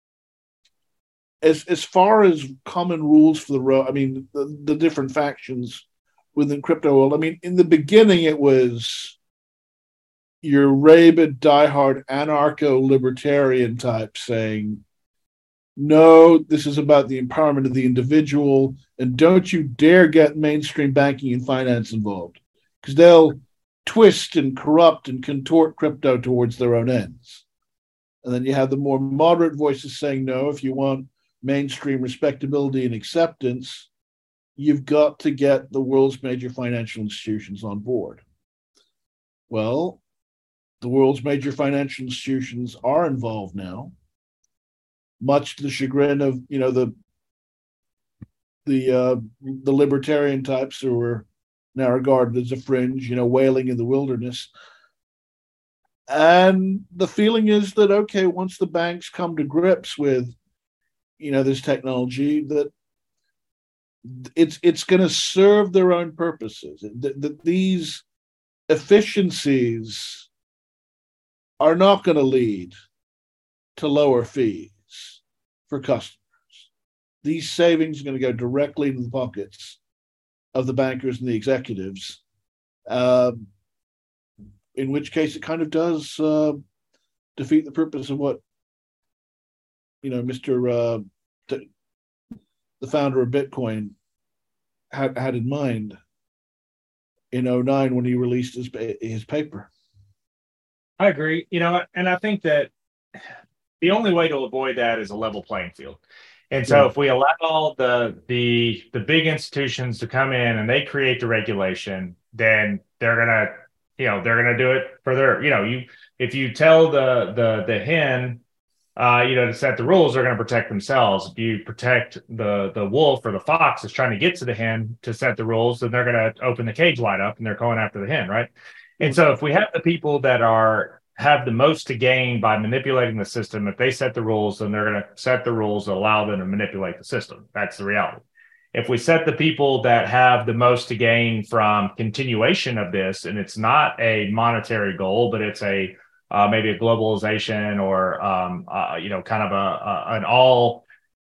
As as far as common rules for the road, I mean, the, the different factions within crypto world. I mean, in the beginning, it was your rabid, diehard, anarcho-libertarian type saying, "No, this is about the empowerment of the individual, and don't you dare get mainstream banking and finance involved, because they'll twist and corrupt and contort crypto towards their own ends." And then you have the more moderate voices saying, "No, if you want mainstream respectability and acceptance, you've got to get the world's major financial institutions on board." Well, the world's major financial institutions are involved now, much to the chagrin of, you know, the the uh, the libertarian types who are now regarded as a fringe, you know, wailing in the wilderness. And the feeling is that, okay, once the banks come to grips with, you know, this technology, that it's it's going to serve their own purposes. That, that these efficiencies are not going to lead to lower fees for customers. These savings are going to go directly into the pockets of the bankers and the executives, um, in which case it kind of does uh, defeat the purpose of what, you know, Mister Uh, t- the founder of Bitcoin had, had in mind in oh nine when he released his his paper. I agree. You know, and I think that the only way to avoid that is a level playing field. And so yeah. if we allow the the the big institutions to come in and they create the regulation, then they're gonna, you know, they're gonna do it for their, you know, you if you tell the the the hen, uh, you know, to set the rules, they're going to protect themselves. If you protect the the wolf or the fox that's trying to get to the hen to set the rules, then they're going to open the cage wide up and they're going after the hen, right? And so if we have the people that are have the most to gain by manipulating the system, if they set the rules, then they're going to set the rules that allow them to manipulate the system. That's the reality. If we set the people that have the most to gain from continuation of this, and it's not a monetary goal, but it's a Uh, maybe a globalization or, um, uh, you know, kind of a, a an all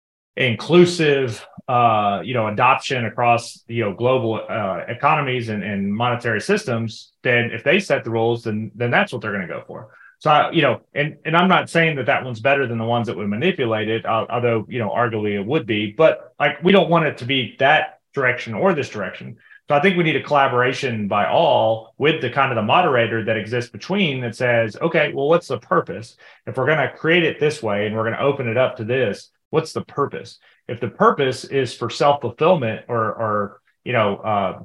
inclusive, uh, you know, adoption across, you know, global uh, economies and, and monetary systems, then if they set the rules, then then that's what they're going to go for. So, I, you know, and, and I'm not saying that that one's better than the ones that would manipulate it, uh, although, you know, arguably it would be, but like, we don't want it to be that direction or this direction. So I think we need a collaboration by all with the kind of the moderator that exists between that says, okay, well, what's the purpose? If we're going to create it this way and we're going to open it up to this, what's the purpose? If the purpose is for self-fulfillment or, or you know, uh,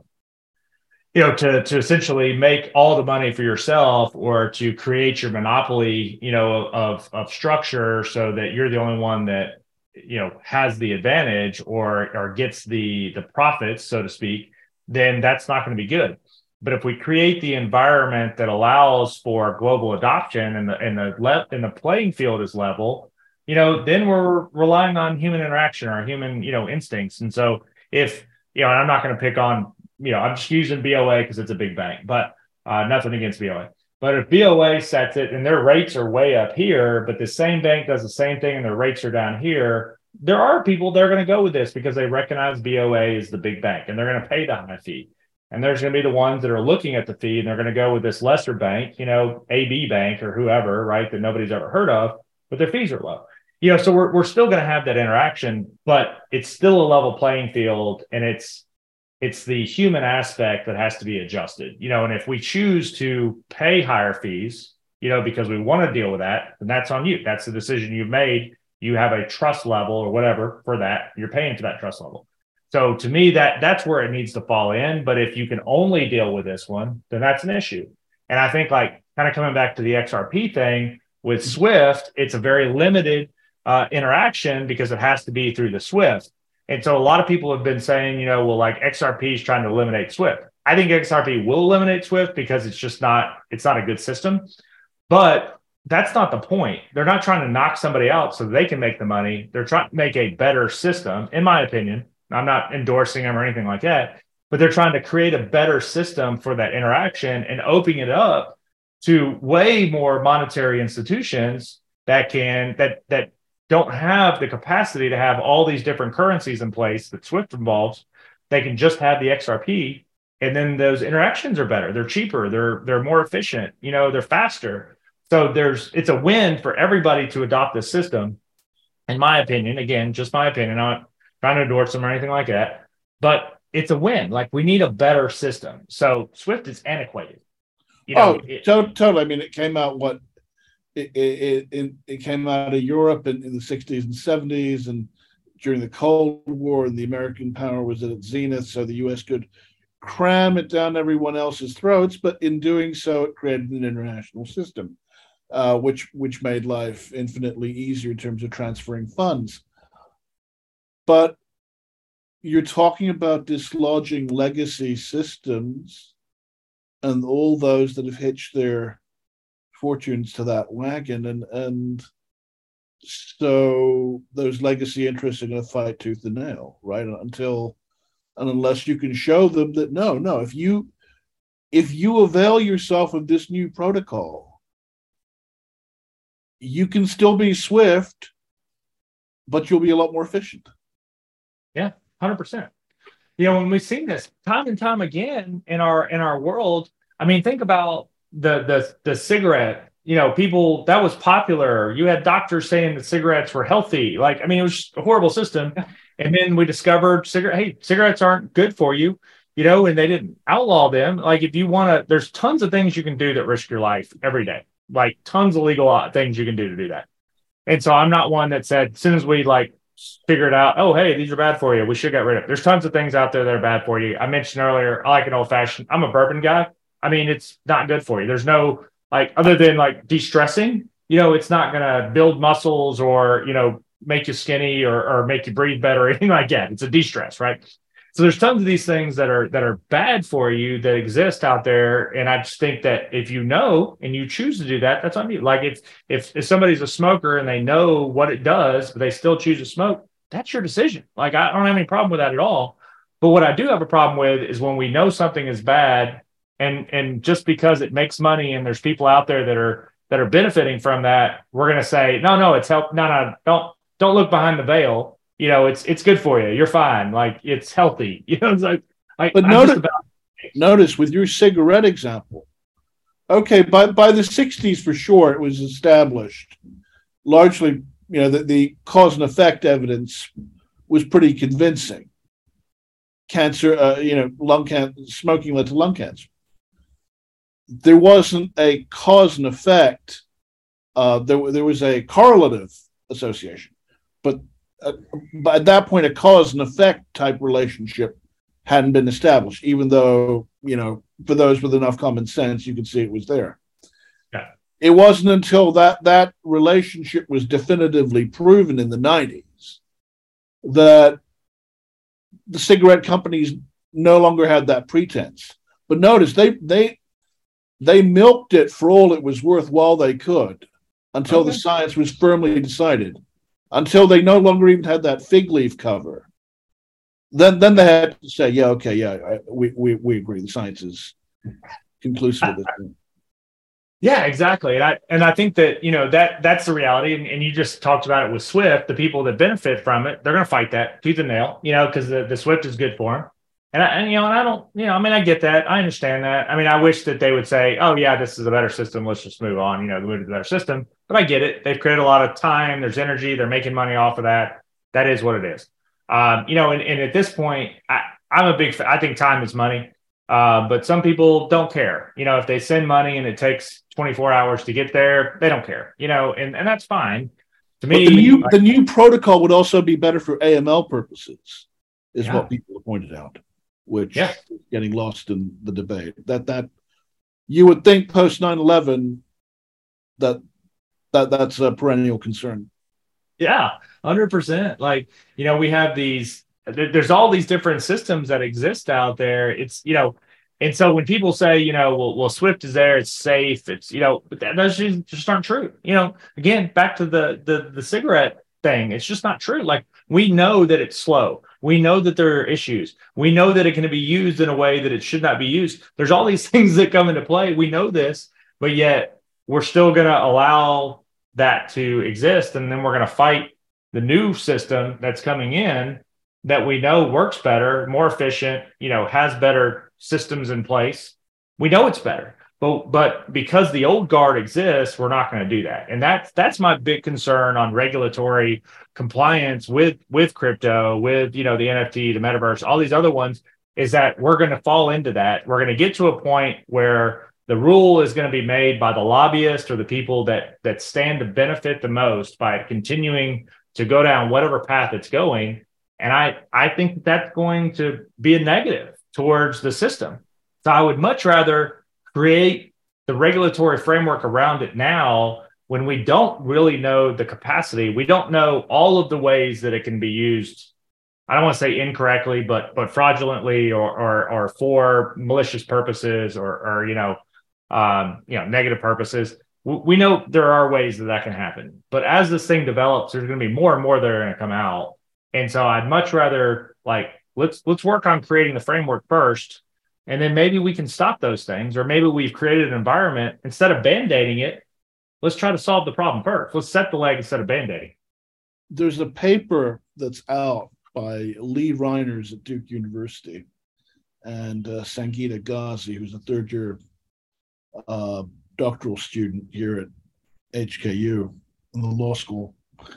you know, to to essentially make all the money for yourself or to create your monopoly, you know, of of structure so that you're the only one that, you know, has the advantage or or gets the the profits, so to speak, then that's not going to be good. But if we create the environment that allows for global adoption and the and the le- and the playing field is level, you know, then we're relying on human interaction or human, you know, instincts. And so if, you know, and I'm not going to pick on, you know, I'm just using B O A because it's a big bank, but uh, nothing against B O A. But if B O A sets it and their rates are way up here, but the same bank does the same thing and their rates are down here, there are people that are going to go with this because they recognize B O A is the big bank and they're going to pay the high fee. And there's going to be the ones that are looking at the fee and they're going to go with this lesser bank, you know, A B Bank or whoever, right, that nobody's ever heard of, but their fees are low. You know, so we're we're still going to have that interaction, but it's still a level playing field, and it's it's the human aspect that has to be adjusted. You know, and if we choose to pay higher fees, you know, because we want to deal with that, then that's on you. That's the decision you've made. You have a trust level or whatever for that. You're paying to that trust level. So to me, that that's where it needs to fall in. But if you can only deal with this one, then that's an issue. And I think, like, kind of coming back to the X R P thing with Swift, it's a very limited uh, interaction because it has to be through the Swift. And so a lot of people have been saying, you know, well, like X R P is trying to eliminate Swift. I think X R P will eliminate Swift because it's just not, it's not a good system. But that's not the point. They're not trying to knock somebody out so they can make the money. They're trying to make a better system, in my opinion. I'm not endorsing them or anything like that, but they're trying to create a better system for that interaction and opening it up to way more monetary institutions that can, that, that don't have the capacity to have all these different currencies in place that Swift involves. They can just have the X R P, and then those interactions are better. They're cheaper. They're, they're more efficient. You know, they're faster. So there's, it's a win for everybody to adopt this system. In my opinion, again, just my opinion, I'm not trying to endorse them or anything like that, but it's a win. Like, we need a better system. So Swift is antiquated. You know, oh, it, to- totally. I mean, it came out what it it it, it came out of Europe in, in the sixties and seventies, and during the Cold War, and the American power was at its zenith, so the U S could cram it down everyone else's throats. But in doing so, it created an international system, uh, which which made life infinitely easier in terms of transferring funds. But you're talking about dislodging legacy systems and all those that have hitched their fortunes to that wagon. And, and so those legacy interests are going to fight tooth and nail, right? Until, and unless you can show them that, no, no, if you, if you avail yourself of this new protocol, you can still be Swift, but you'll be a lot more efficient. Yeah, one hundred percent. You know, when we've seen this time and time again in our in our world, I mean, think about the the the cigarette. You know, people, that was popular. You had doctors saying that cigarettes were healthy. Like, I mean, it was just a horrible system. And then we discovered cigarette. Hey, cigarettes aren't good for you. You know, and they didn't outlaw them. Like, if you want to, there's tons of things you can do that risk your life every day. Like, tons of legal things you can do to do that. And so I'm not one that said, as soon as we like figured out, oh, hey, these are bad for you, we should get rid of it. There's tons of things out there that are bad for you. I mentioned earlier, I like an old fashioned. I'm a bourbon guy. I mean, it's not good for you. There's no, like, other than like de-stressing, you know, it's not going to build muscles or, you know, make you skinny or, or make you breathe better or anything like that. It's a de-stress, right? So there's tons of these things that are that are bad for you that exist out there. And I just think that if you know and you choose to do that, that's on you. Like, if if if somebody's a smoker and they know what it does, but they still choose to smoke, that's your decision. Like, I don't have any problem with that at all. But what I do have a problem with is when we know something is bad, and and just because it makes money and there's people out there that are that are benefiting from that, we're going to say, no, no, it's help. No, no, don't don't look behind the veil. You know, it's it's good for you. You're fine. Like, it's healthy. You know, it's like, like but I'm notice, just about- notice with your cigarette example, okay, by by the sixties for sure, it was established largely. You know, that the cause and effect evidence was pretty convincing. Cancer, uh, you know, lung cancer, smoking led to lung cancer. There wasn't a cause and effect. Uh, there, there was a correlative association, but uh, by at that point, a cause and effect type relationship hadn't been established, even though, you know, for those with enough common sense, you could see it was there. Yeah. It wasn't until that that relationship was definitively proven in the nineties that the cigarette companies no longer had that pretense. But notice, they they they milked it for all it was worth while they could, until okay. the science was firmly decided, until they no longer even had that fig leaf cover. Then then they had to say, yeah, okay, yeah, we we, we agree. The science is conclusive at this point. Yeah, exactly. And I and I think that, you know, that that's the reality. And, and you just talked about it with Swift. The people that benefit from it, they're going to fight that tooth and nail, you know, because the, the Swift is good for them. And, I, and, you know, and I don't, you know, I mean, I get that. I understand that. I mean, I wish that they would say, oh, yeah, this is a better system. Let's just move on, you know, move to the better system. But I get it. They've created a lot of time. There's energy. They're making money off of that. That is what it is. Um, you know, and, and at this point, I, I'm a big, I think time is money. Uh, but some people don't care. You know, if they send money and it takes twenty-four hours to get there, they don't care, you know, and, and that's fine. To me, but the new, like, the new protocol would also be better for A M L purposes, is yeah. what people have pointed out, which yeah. is getting lost in the debate. That that you would think post nine eleven that that that's a perennial concern. Yeah, one hundred percent. Like, you know, we have these there, there's all these different systems that exist out there. It's, you know, and so when people say, you know, well, well, Swift is there, it's safe, it's, you know, but that, those just, just aren't true. You know, again, back to the, the, the cigarette thing, it's just not true. Like, we know that it's slow. We know that there are issues. We know that it can be used in a way that it should not be used. There's all these things that come into play. We know this, but yet we're still going to allow that to exist. And then we're going to fight the new system that's coming in that we know works better, more efficient, you know, has better systems in place. We know it's better, but but because the old guard exists, we're not going to do that. And that's that's my big concern on regulatory compliance with with crypto, with, you know, the N F T, the metaverse, all these other ones, is that we're going to fall into that. We're going to get to a point where the rule is going to be made by the lobbyists or the people that that stand to benefit the most by continuing to go down whatever path it's going. And I I think that's going to be a negative towards the system. So I would much rather create the regulatory framework around it now, when we don't really know the capacity. We don't know all of the ways that it can be used. I don't want to say incorrectly, but but fraudulently, or or, or for malicious purposes, or or you know, um, you know, negative purposes. We know there are ways that that can happen. But as this thing develops, there's going to be more and more that are going to come out. And so I'd much rather, like, let's let's work on creating the framework first, and then maybe we can stop those things, or maybe we've created an environment, instead of band-aiding it, let's try to solve the problem first. Let's set the leg instead of band-aiding. There's a paper that's out by Lee Reiners at Duke University and uh, Sangeeta Ghazi, who's a third-year uh, doctoral student here at H K U in the law school.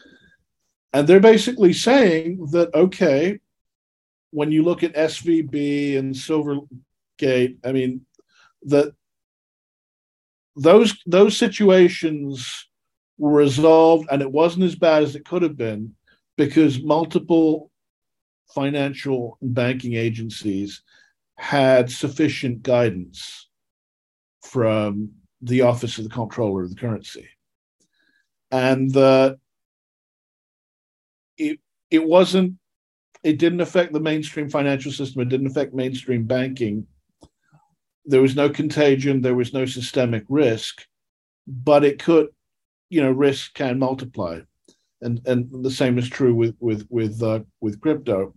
And they're basically saying that, okay, when you look at S V B and Silvergate, I mean, that those those situations were resolved, and it wasn't as bad as it could have been, because multiple financial and banking agencies had sufficient guidance from the Office of the Comptroller of the Currency. And that it it wasn't, it didn't affect the mainstream financial system, it didn't affect mainstream banking. There was no contagion, there was no systemic risk, but it could, you know, risk can multiply. And and the same is true with with with uh, with crypto.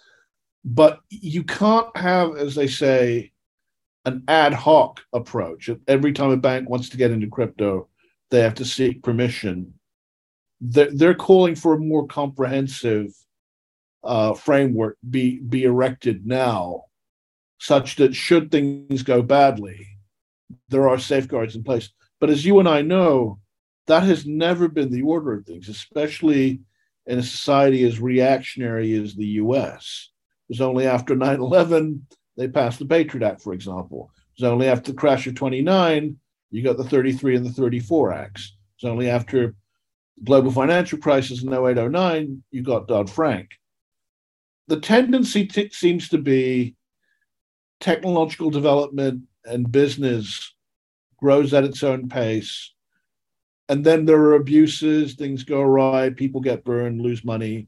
But you can't have, as they say, an ad hoc approach. Every time a bank wants to get into crypto, they have to seek permission. They're, they're calling for a more comprehensive uh, framework be be erected now, such that should things go badly, there are safeguards in place. But as you and I know, that has never been the order of things, especially in a society as reactionary as the U S. It was only after nine eleven they passed the Patriot Act, for example. It was only after the crash of twenty-nine you got the thirty-three and the thirty-four Acts. It was only after the global financial crisis in oh eight oh nine you got Dodd-Frank. The tendency t- seems to be technological development and business grows at its own pace. And then there are abuses, things go awry, people get burned, lose money.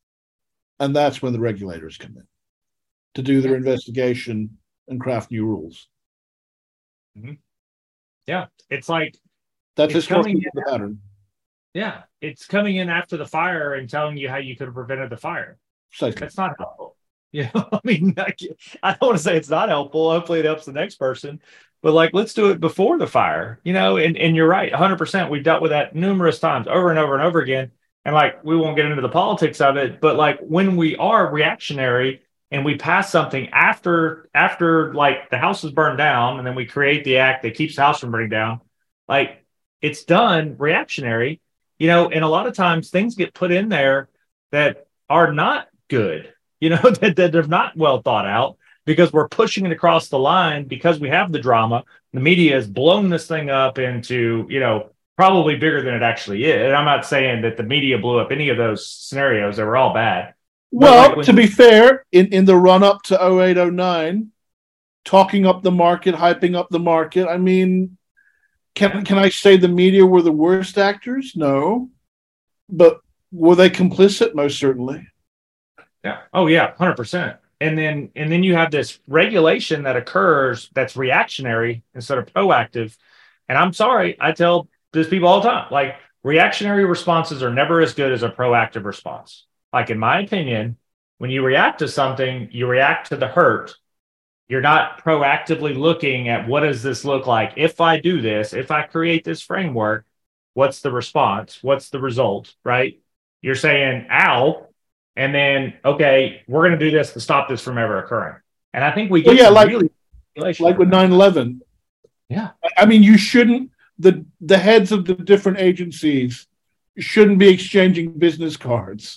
And that's when the regulators come in to do their yeah. investigation and craft new rules. Mm-hmm. Yeah, it's like that's historically the pattern. Yeah, it's coming in after the fire and telling you how you could have prevented the fire. Precisely. That's not helpful. You know, I mean, I, I don't want to say it's not helpful. Hopefully it helps the next person. But like, let's do it before the fire, you know, and, and you're right, one hundred percent. We've dealt with that numerous times over and over and over again. And like, we won't get into the politics of it, but like when we are reactionary and we pass something after, after like the house is burned down, and then we create the act that keeps the house from burning down, like it's done reactionary, you know, and a lot of times things get put in there that are not good, you know, that, that are not well thought out, because we're pushing it across the line because we have the drama. The media has blown this thing up into, you know, probably bigger than it actually is. And I'm not saying that the media blew up any of those scenarios. They were all bad. Well, like when- to be fair, in, in the run-up to oh eight oh nine, talking up the market, hyping up the market, I mean, can, can I say the media were the worst actors? No. But were they complicit? Most certainly. Yeah. Oh yeah, one hundred percent. And then and then you have this regulation that occurs that's reactionary instead of proactive. And I'm sorry, I tell these people all the time, like reactionary responses are never as good as a proactive response. Like in my opinion, when you react to something, you react to the hurt. You're not proactively looking at what does this look like? If I do this, if I create this framework, what's the response? What's the result, right? You're saying, ow, and then, okay, we're going to do this to stop this from ever occurring. And I think we get well, yeah, like, really like with nine eleven. Yeah. I mean, you shouldn't, the, the heads of the different agencies shouldn't be exchanging business cards.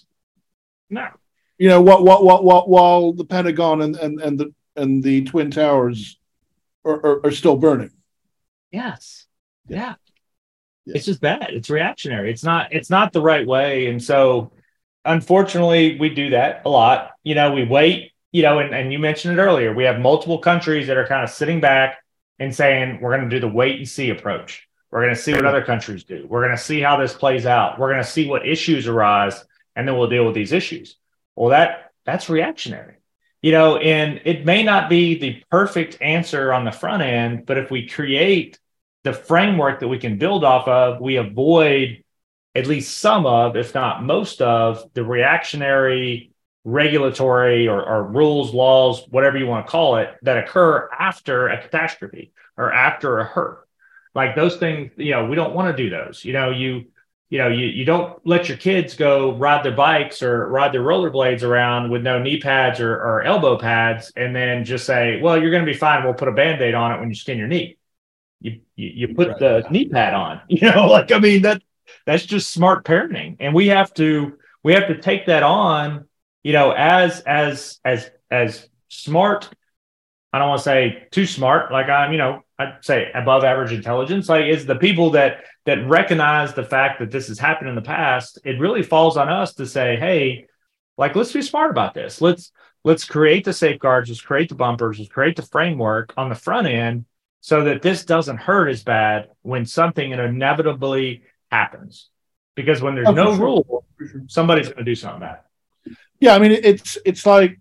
No. You know, what, what, what, what, while the Pentagon and, and, and the, and the Twin Towers are, are, are still burning. Yes. Yeah. yeah. It's just bad. It's reactionary. It's not, it's not the right way. And so unfortunately we do that a lot. You know, we wait, you know, and, and you mentioned it earlier. We have multiple countries that are kind of sitting back and saying, we're going to do the wait and see approach. We're going to see what other countries do. We're going to see how this plays out. We're going to see what issues arise, and then we'll deal with these issues. Well, that that's reactionary. You know, and it may not be the perfect answer on the front end, but if we create the framework that we can build off of, we avoid at least some of, if not most of, the reactionary regulatory or, or rules, laws, whatever you want to call it, that occur after a catastrophe or after a hurt. Like those things, you know, we don't want to do those. You know, you you know, you, you don't let your kids go ride their bikes or ride their rollerblades around with no knee pads or, or elbow pads and then just say, well, you're going to be fine. We'll put a Band-Aid on it when you skin your knee. You you, you put right. the knee pad on, you know, like, I mean, that that's just smart parenting. And we have to, we have to take that on, you know, as, as, as, as smart. I don't want to say too smart. Like I'm, you know, I'd say above average intelligence, like it's the people that, that recognize the fact that this has happened in the past. It really falls on us to say, hey, like, let's be smart about this. Let's, let's create the safeguards, let's create the bumpers, let's create the framework on the front end so that this doesn't hurt as bad when something inevitably happens. Because when there's oh, no sure. rule, sure. somebody's going to do something about it. Yeah. I mean, it's, it's like,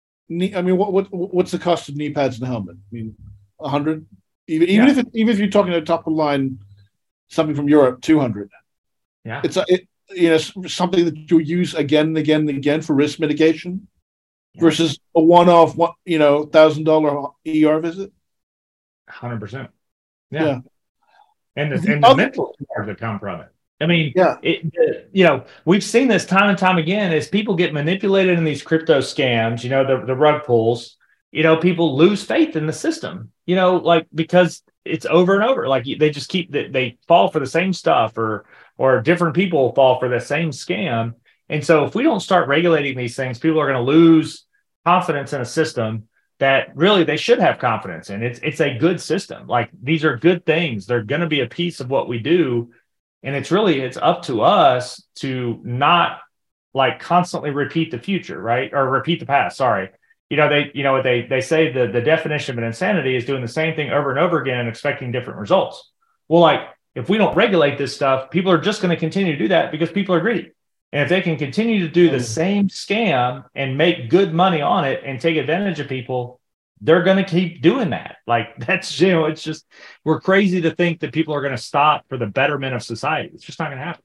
I mean, what, what, what's the cost of knee pads and helmet? I mean, a hundred, even, even yeah. if, it, even if you're talking a top of line, something from Europe, two hundred. Yeah. It's a, it, you know, something that you use again and again and again for risk mitigation yeah. versus a one-off, one, you know, thousand dollar E R visit. Hundred percent. Yeah. yeah. And the, and the other, mental scars that come from it. I mean, yeah. it, you know, we've seen this time and time again as people get manipulated in these crypto scams, you know, the, the rug pulls, you know, people lose faith in the system, you know, like because it's over and over. Like they just keep, they, they fall for the same stuff or, or different people fall for the same scam. And so if we don't start regulating these things, people are going to lose confidence in a system that really they should have confidence in. It's, it's a good system. Like these are good things. They're going to be a piece of what we do. And it's really, it's up to us to not like constantly repeat the future, right? Or repeat the past, sorry. You know, they, you know, they, they say the, the definition of an insanity is doing the same thing over and over again and expecting different results. Well, like if we don't regulate this stuff, people are just going to continue to do that because people are greedy. And if they can continue to do the same scam and make good money on it and take advantage of people, they're going to keep doing that. Like that's, you know, it's just, we're crazy to think that people are going to stop for the betterment of society. It's just not going to happen.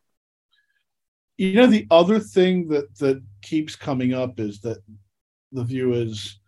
You know, the other thing that, that keeps coming up is that the view is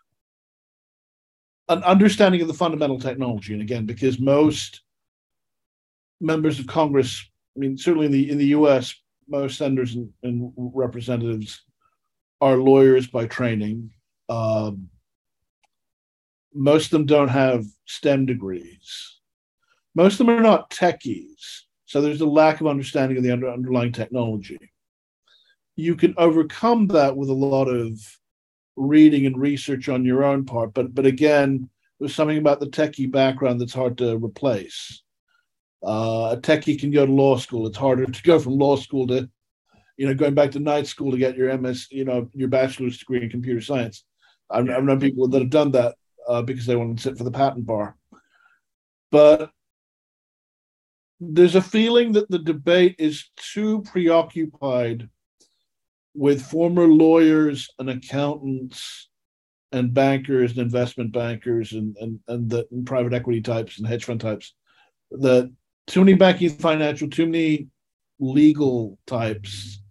an understanding of the fundamental technology. And again, because most members of Congress, I mean, certainly in the, in the U S, most senators and, and representatives are lawyers by training. Um, Most of them don't have STEM degrees. Most of them are not techies. So there's a lack of understanding of the under, underlying technology. You can overcome that with a lot of reading and research on your own part. But, but again, there's something about the techie background that's hard to replace. Uh, a techie can go to law school. It's harder to go from law school to, you know, going back to night school to get your M S, you know, your bachelor's degree in computer science. I've, I've known people that have done that. Uh, because they want to sit for the patent bar. But there's a feeling that the debate is too preoccupied with former lawyers and accountants and bankers and investment bankers and and, and the and private equity types and hedge fund types, that too many banking and financial, too many legal types,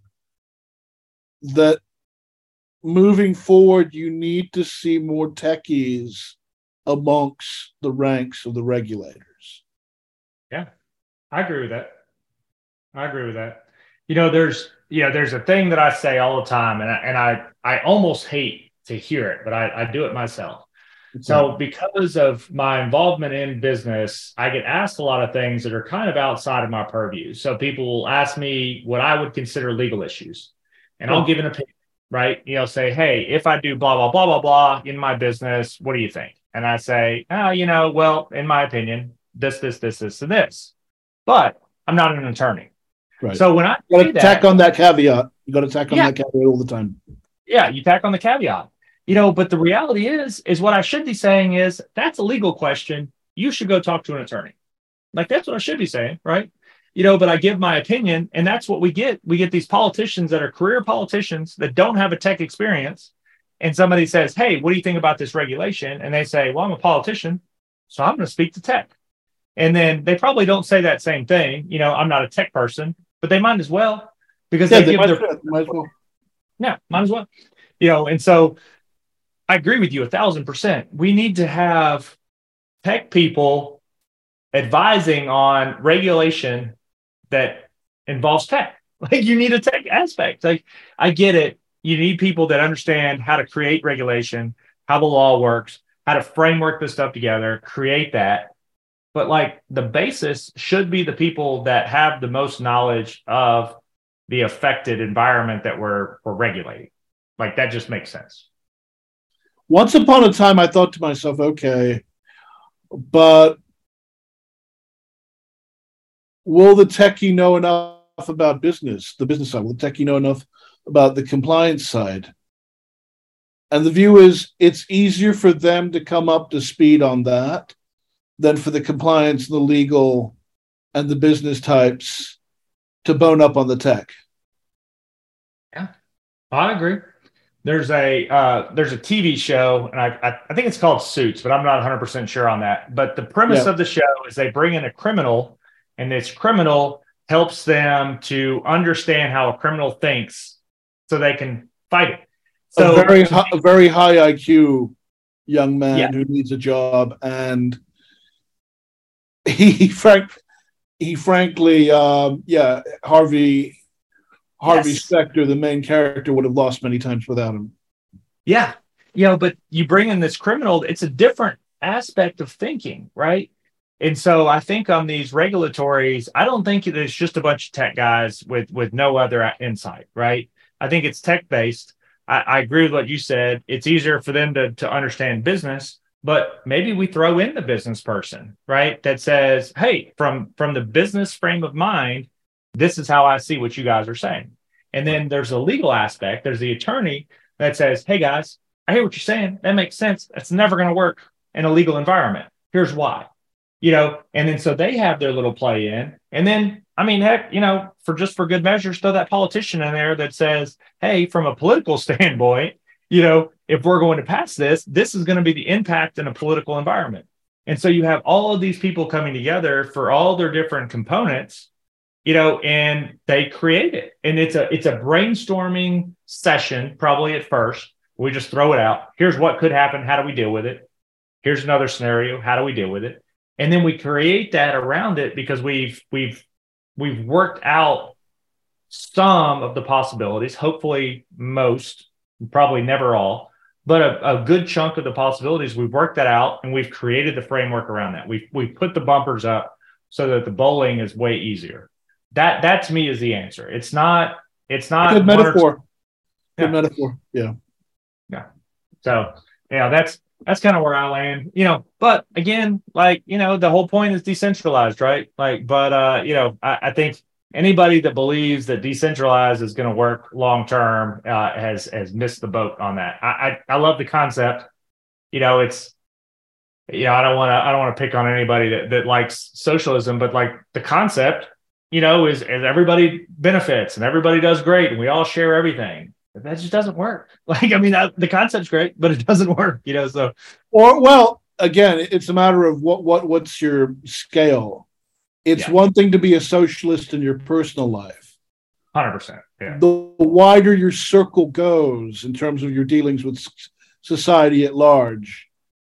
that moving forward, you need to see more techies amongst the ranks of the regulators. Yeah, I agree with that. I agree with that. You know, there's, you know, there's a thing that I say all the time, and I, and I, I almost hate to hear it, but I, I do it myself. Okay. So because of my involvement in business, I get asked a lot of things that are kind of outside of my purview. So people will ask me what I would consider legal issues, and I'll give an opinion, right? You know, say, hey, if I do blah, blah, blah, blah, blah in my business, what do you think? And I say, oh, you know, well, in my opinion, this, this, this, this, and this, but I'm not an attorney. Right. So when I you got to tack on that caveat, you got to tack on yeah. that caveat all the time. Yeah, you tack on the caveat. You know, but the reality is, is what I should be saying is that's a legal question. You should go talk to an attorney. Like that's what I should be saying, right? You know, but I give my opinion, and that's what we get. We get these politicians that are career politicians that don't have a tech experience, and somebody says, "Hey, what do you think about this regulation?" And they say, "Well, I'm a politician, so I'm going to speak to tech." And then they probably don't say that same thing. You know, I'm not a tech person. But they might as well, because yeah, they, they give might, their might as well. Yeah, might as well. You know, and so I agree with you a thousand percent. We need to have tech people advising on regulation that involves tech. Like you need a tech aspect. Like I get it. You need people that understand how to create regulation, how the law works, how to framework this stuff together, create that. But like the basis should be the people that have the most knowledge of the affected environment that we're, we're regulating. Like that just makes sense. Once upon a time, I thought to myself, okay, but will the techie know enough about business, the business side? Will the techie know enough about the compliance side? And the view is it's easier for them to come up to speed on that than for the compliance, the legal, and the business types to bone up on the tech. Yeah, I agree. There's a uh, there's a T V show, and I, I I think it's called Suits, but I'm not one hundred percent sure on that. But the premise yeah. of the show is they bring in a criminal, and this criminal helps them to understand how a criminal thinks, so they can fight it. So a very high, a very high I Q young man yeah. who needs a job, and he frank he frankly um, yeah Harvey. Harvey yes. Specter, the main character, would have lost many times without him. Yeah. You know, but you bring in this criminal, it's a different aspect of thinking, right? And so I think on these regulatories, I don't think it's just a bunch of tech guys with, with no other insight, right? I think it's tech-based. I, I agree with what you said. It's easier for them to, to understand business, but maybe we throw in the business person, right? That says, hey, from, from the business frame of mind, this is how I see what you guys are saying. And then there's a legal aspect. There's the attorney that says, hey, guys, I hear what you're saying. That makes sense. That's never going to work in a legal environment. Here's why. You know, and then so they have their little play in. And then, I mean, heck, you know, for just for good measures, throw that politician in there that says, hey, from a political standpoint, you know, if we're going to pass this, this is going to be the impact in a political environment. And so you have all of these people coming together for all their different components, you know, and they create it. And it's a it's a brainstorming session, probably at first. We just throw it out. Here's what could happen. How do we deal with it? Here's another scenario. How do we deal with it? And then we create that around it because we've we've we've worked out some of the possibilities, hopefully most, probably never all, but a, a good chunk of the possibilities, we've worked that out and we've created the framework around that. We've we've put the bumpers up so that the bowling is way easier. That that to me is the answer. It's not, it's not good metaphor. Two, good yeah. metaphor. Yeah. Yeah. So yeah, that's that's kind of where I land, you know, but again, like, you know, the whole point is decentralized, right? Like, but uh, you know, I, I think anybody that believes that decentralized is going to work long term uh, has has missed the boat on that. I, I I love the concept. You know, it's, you know, I don't want to I don't want to pick on anybody that that likes socialism, but like the concept you know, is, is everybody benefits and everybody does great and we all share everything. But that just doesn't work. Like, I mean, that, the concept's great, but it doesn't work, you know, so. Or, well, again, it's a matter of what, what, what's your scale. It's yeah. one thing to be a socialist in your personal life. one hundred percent. Yeah. The wider your circle goes in terms of your dealings with society at large,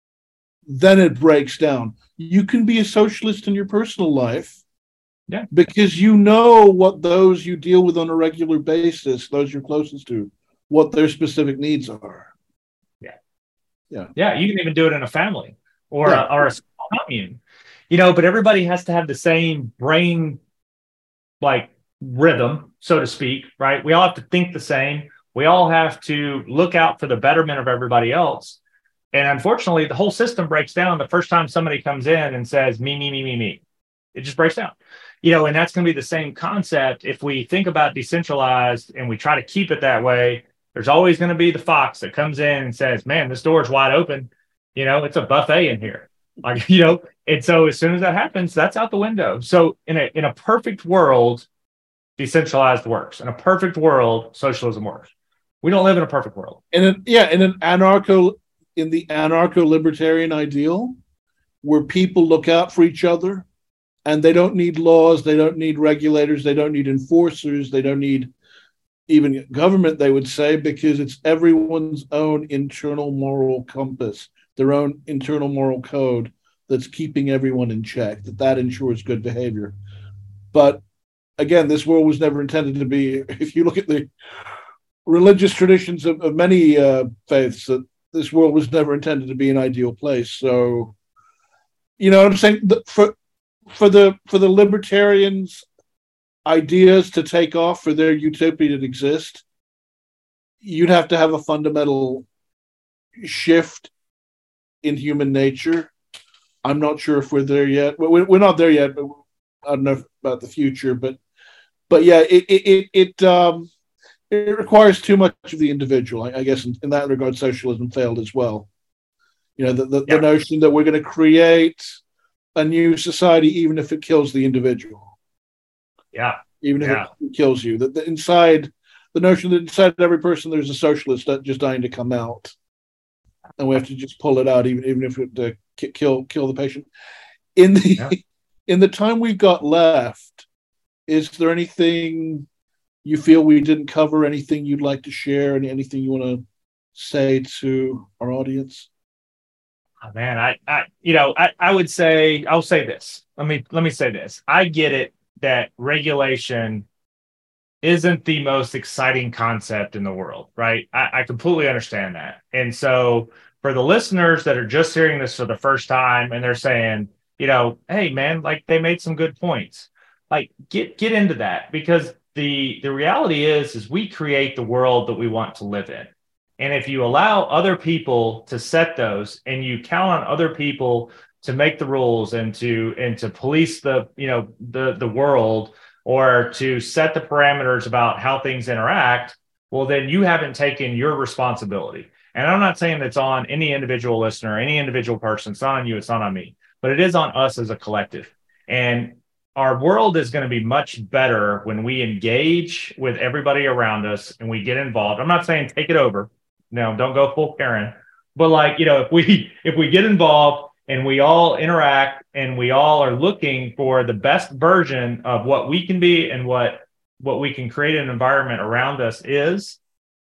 then it breaks down. You can be a socialist in your personal life, yeah, because you know what those you deal with on a regular basis, those you're closest to, what their specific needs are. Yeah, yeah, yeah. You can even do it in a family or yeah. a, or a small commune, you know. But everybody has to have the same brain, like rhythm, so to speak, right? We all have to think the same. We all have to look out for the betterment of everybody else. And unfortunately, the whole system breaks down the first time somebody comes in and says, me, me, me, me, me. It just breaks down. You know, and that's going to be the same concept. If we think about decentralized and we try to keep it that way, there's always going to be the fox that comes in and says, man, this door is wide open. You know, it's a buffet in here. Like, you know, and so as soon as that happens, that's out the window. So in a in a perfect world, decentralized works. In a perfect world, socialism works. We don't live in a perfect world. And in, yeah, in an anarcho in the anarcho-libertarian ideal, where people look out for each other and they don't need laws, they don't need regulators, they don't need enforcers, they don't need even government, they would say, because it's everyone's own internal moral compass, their own internal moral code that's keeping everyone in check, that that ensures good behavior. But again, this world was never intended to be, if you look at the religious traditions of, of many uh, faiths, that this world was never intended to be an ideal place. So, you know what I'm saying? The, for for the for the libertarians' ideas to take off, for their utopia to exist, you'd have to have a fundamental shift in human nature. I'm not sure if we're there yet. We're, we're not there yet, but I don't know about the future. But but yeah, it it it. it um, It requires too much of the individual. I, I guess in, in that regard, socialism failed as well. You know, the, the, yeah. the notion that we're going to create a new society, even if it kills the individual. Yeah. Even if yeah. it kills you. That the inside, the notion that inside every person there's a socialist just dying to come out. And we have to just pull it out, even, even if it uh, kill kill the patient. In the yeah. in the time we've got left, is there anything you feel we didn't cover, anything you'd like to share, and anything you want to say to our audience? Oh, man, I, I, you know, I, I would say, I'll say this. Let me, let me say this. I get it that regulation isn't the most exciting concept in the world, right? I, I completely understand that. And so for the listeners that are just hearing this for the first time and they're saying, you know, hey man, like they made some good points, like get, get into that, because The the reality is, is we create the world that we want to live in. And if you allow other people to set those and you count on other people to make the rules and to and to police the, you know, the, the world, or to set the parameters about how things interact, well, then you haven't taken your responsibility. And I'm not saying it's on any individual listener, any individual person. It's not on you. It's not on me, but it is on us as a collective. And our world is going to be much better when we engage with everybody around us and we get involved. I'm not saying take it over. No, don't go full Karen. But like, you know, if we if we get involved and we all interact and we all are looking for the best version of what we can be and what what we can create an environment around us is,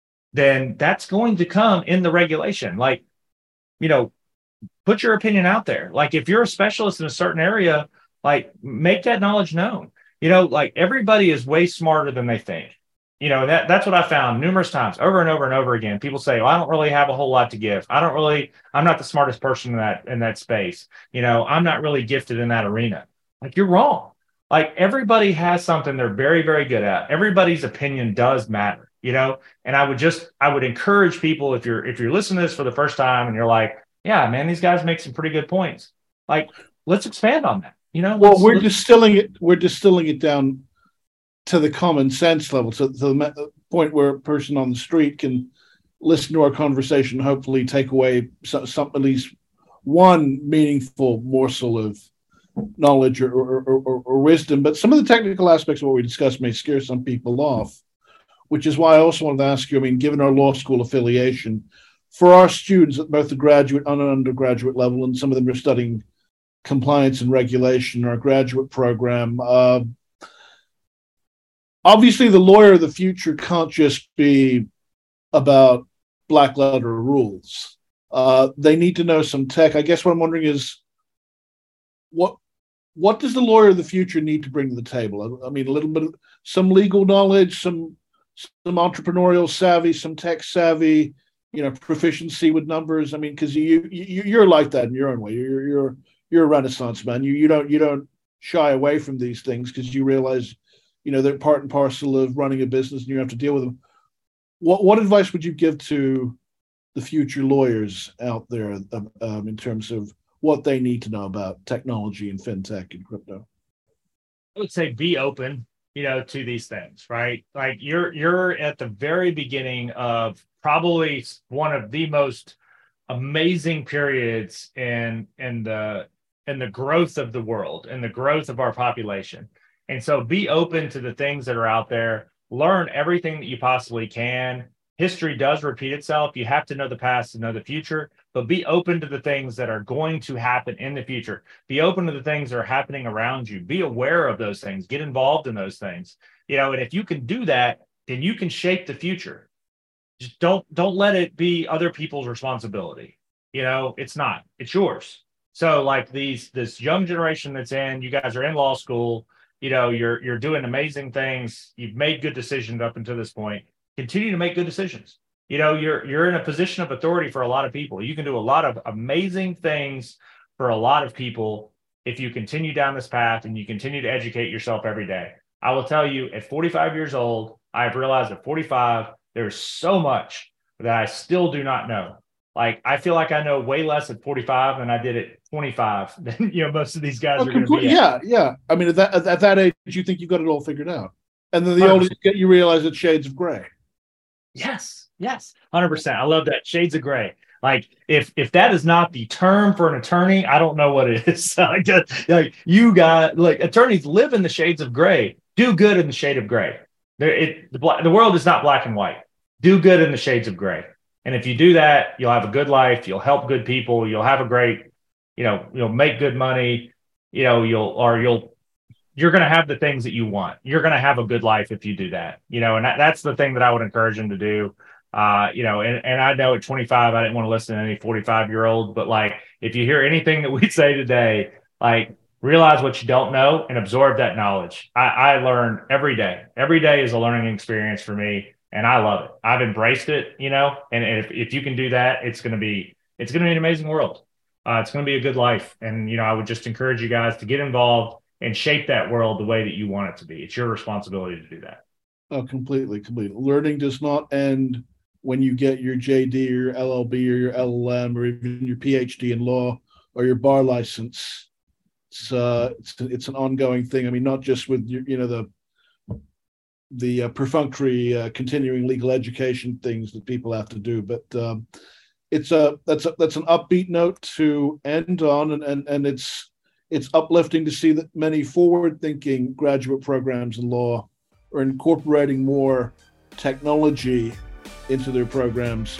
then that's going to come in the regulation. Like, you know, put your opinion out there. Like if you're a specialist in a certain area, like make that knowledge known. You know, like everybody is way smarter than they think. You know, that that's what I found numerous times over and over and over again. People say, well, I don't really have a whole lot to give. I don't really, I'm not the smartest person in that, in that space. You know, I'm not really gifted in that arena. Like you're wrong. Like everybody has something they're very, very good at. Everybody's opinion does matter, you know? And I would just, I would encourage people, if you're, if you're listening to this for the first time and you're like, yeah, man, these guys make some pretty good points. Like, let's expand on that. You know, well, we're distilling it. We're distilling it down to the common sense level, to, to the point where a person on the street can listen to our conversation, hopefully take away some, some at least one meaningful morsel of knowledge or, or, or, or wisdom, but some of the technical aspects of what we discussed may scare some people off, which is why I also wanted to ask you, I mean, given our law school affiliation, for our students at both the graduate and undergraduate level, and some of them are studying compliance and regulation in our graduate program, uh, obviously the lawyer of the future can't just be about black letter rules. Uh, they need to know some tech. I guess what I'm wondering is, what what does the lawyer of the future need to bring to the table? I, I mean, a little bit of some legal knowledge, some some entrepreneurial savvy, some tech savvy, you know, proficiency with numbers. I mean, because you, you you're like that in your own way. You're you're you're a Renaissance man. You you don't you don't shy away from these things because you realize, you know, they're part and parcel of running a business, and you have to deal with them. What what advice would you give to the future lawyers out there um, in terms of what they need to know about technology and fintech and crypto? I would say be open, you know, to these things, right? Like you're you're at the very beginning of probably one of the most amazing periods in in the in the growth of the world and the growth of our population. And so be open to the things that are out there. Learn everything that you possibly can. History does repeat itself. You have to know the past to know the future, but be open to the things that are going to happen in the future. Be open to the things that are happening around you. Be aware of those things. Get involved in those things. You know, and if you can do that, then you can shape the future. Just don't don't let it be other people's responsibility. You know, it's not. It's yours. So like these this young generation that's in, you guys are in law school, you know, you're you're doing amazing things. You've made good decisions up until this point. Continue to make good decisions. You know, you're you're in a position of authority for a lot of people. You can do a lot of amazing things for a lot of people if you continue down this path and you continue to educate yourself every day. I will tell you, at forty-five years old, I've realized at forty-five, there's so much that I still do not know. Like, I feel like I know way less at forty-five than I did at twenty-five than, you know, most of these guys oh, are going to be yeah, at. yeah. I mean, at that, at that age, you think you've got it all figured out. And then the older you get, you realize it's shades of gray. Yes, yes, one hundred percent. I love that. Shades of gray. Like, if if that is not the term for an attorney, I don't know what it is. like, like you got, like, attorneys live in the shades of gray. Do good in the shade of gray. There, it, the, the world is not black and white. Do good in the shades of gray. And if you do that, you'll have a good life. You'll help good people. You'll have a great, you know, you'll make good money. You know, you'll or you'll. You're going to have the things that you want. You're going to have a good life if you do that, you know, and that, that's the thing that I would encourage them to do. Uh, you know, and, and I know at twenty-five, I didn't want to listen to any forty-five year old, but like, if you hear anything that we say today, like, realize what you don't know and absorb that knowledge. I, I learn every day. Every day is a learning experience for me, and I love it. I've embraced it, you know, and, and if, if you can do that, it's going to be, it's going to be an amazing world. Uh, it's going to be a good life. And, you know, I would just encourage you guys to get involved and shape that world the way that you want it to be. It's your responsibility to do that. Oh, completely, completely. Learning does not end when you get your J D or your L L B or your L L M or even your P H D in law or your bar license. It's uh, it's it's an ongoing thing. I mean, not just with your, you know, the the uh, perfunctory uh, continuing legal education things that people have to do, but um, it's a that's a that's an upbeat note to end on, and and and it's. It's uplifting to see that many forward-thinking graduate programs in law are incorporating more technology into their programs.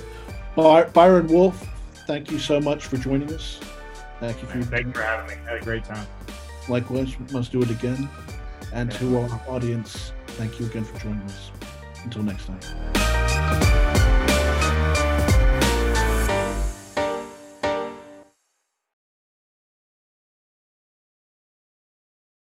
By- Byron Wolf, thank you so much for joining us. Thank you for Thank you for having me. I had a great time. Likewise, must do it again. And yeah. To our audience, thank you again for joining us. Until next time.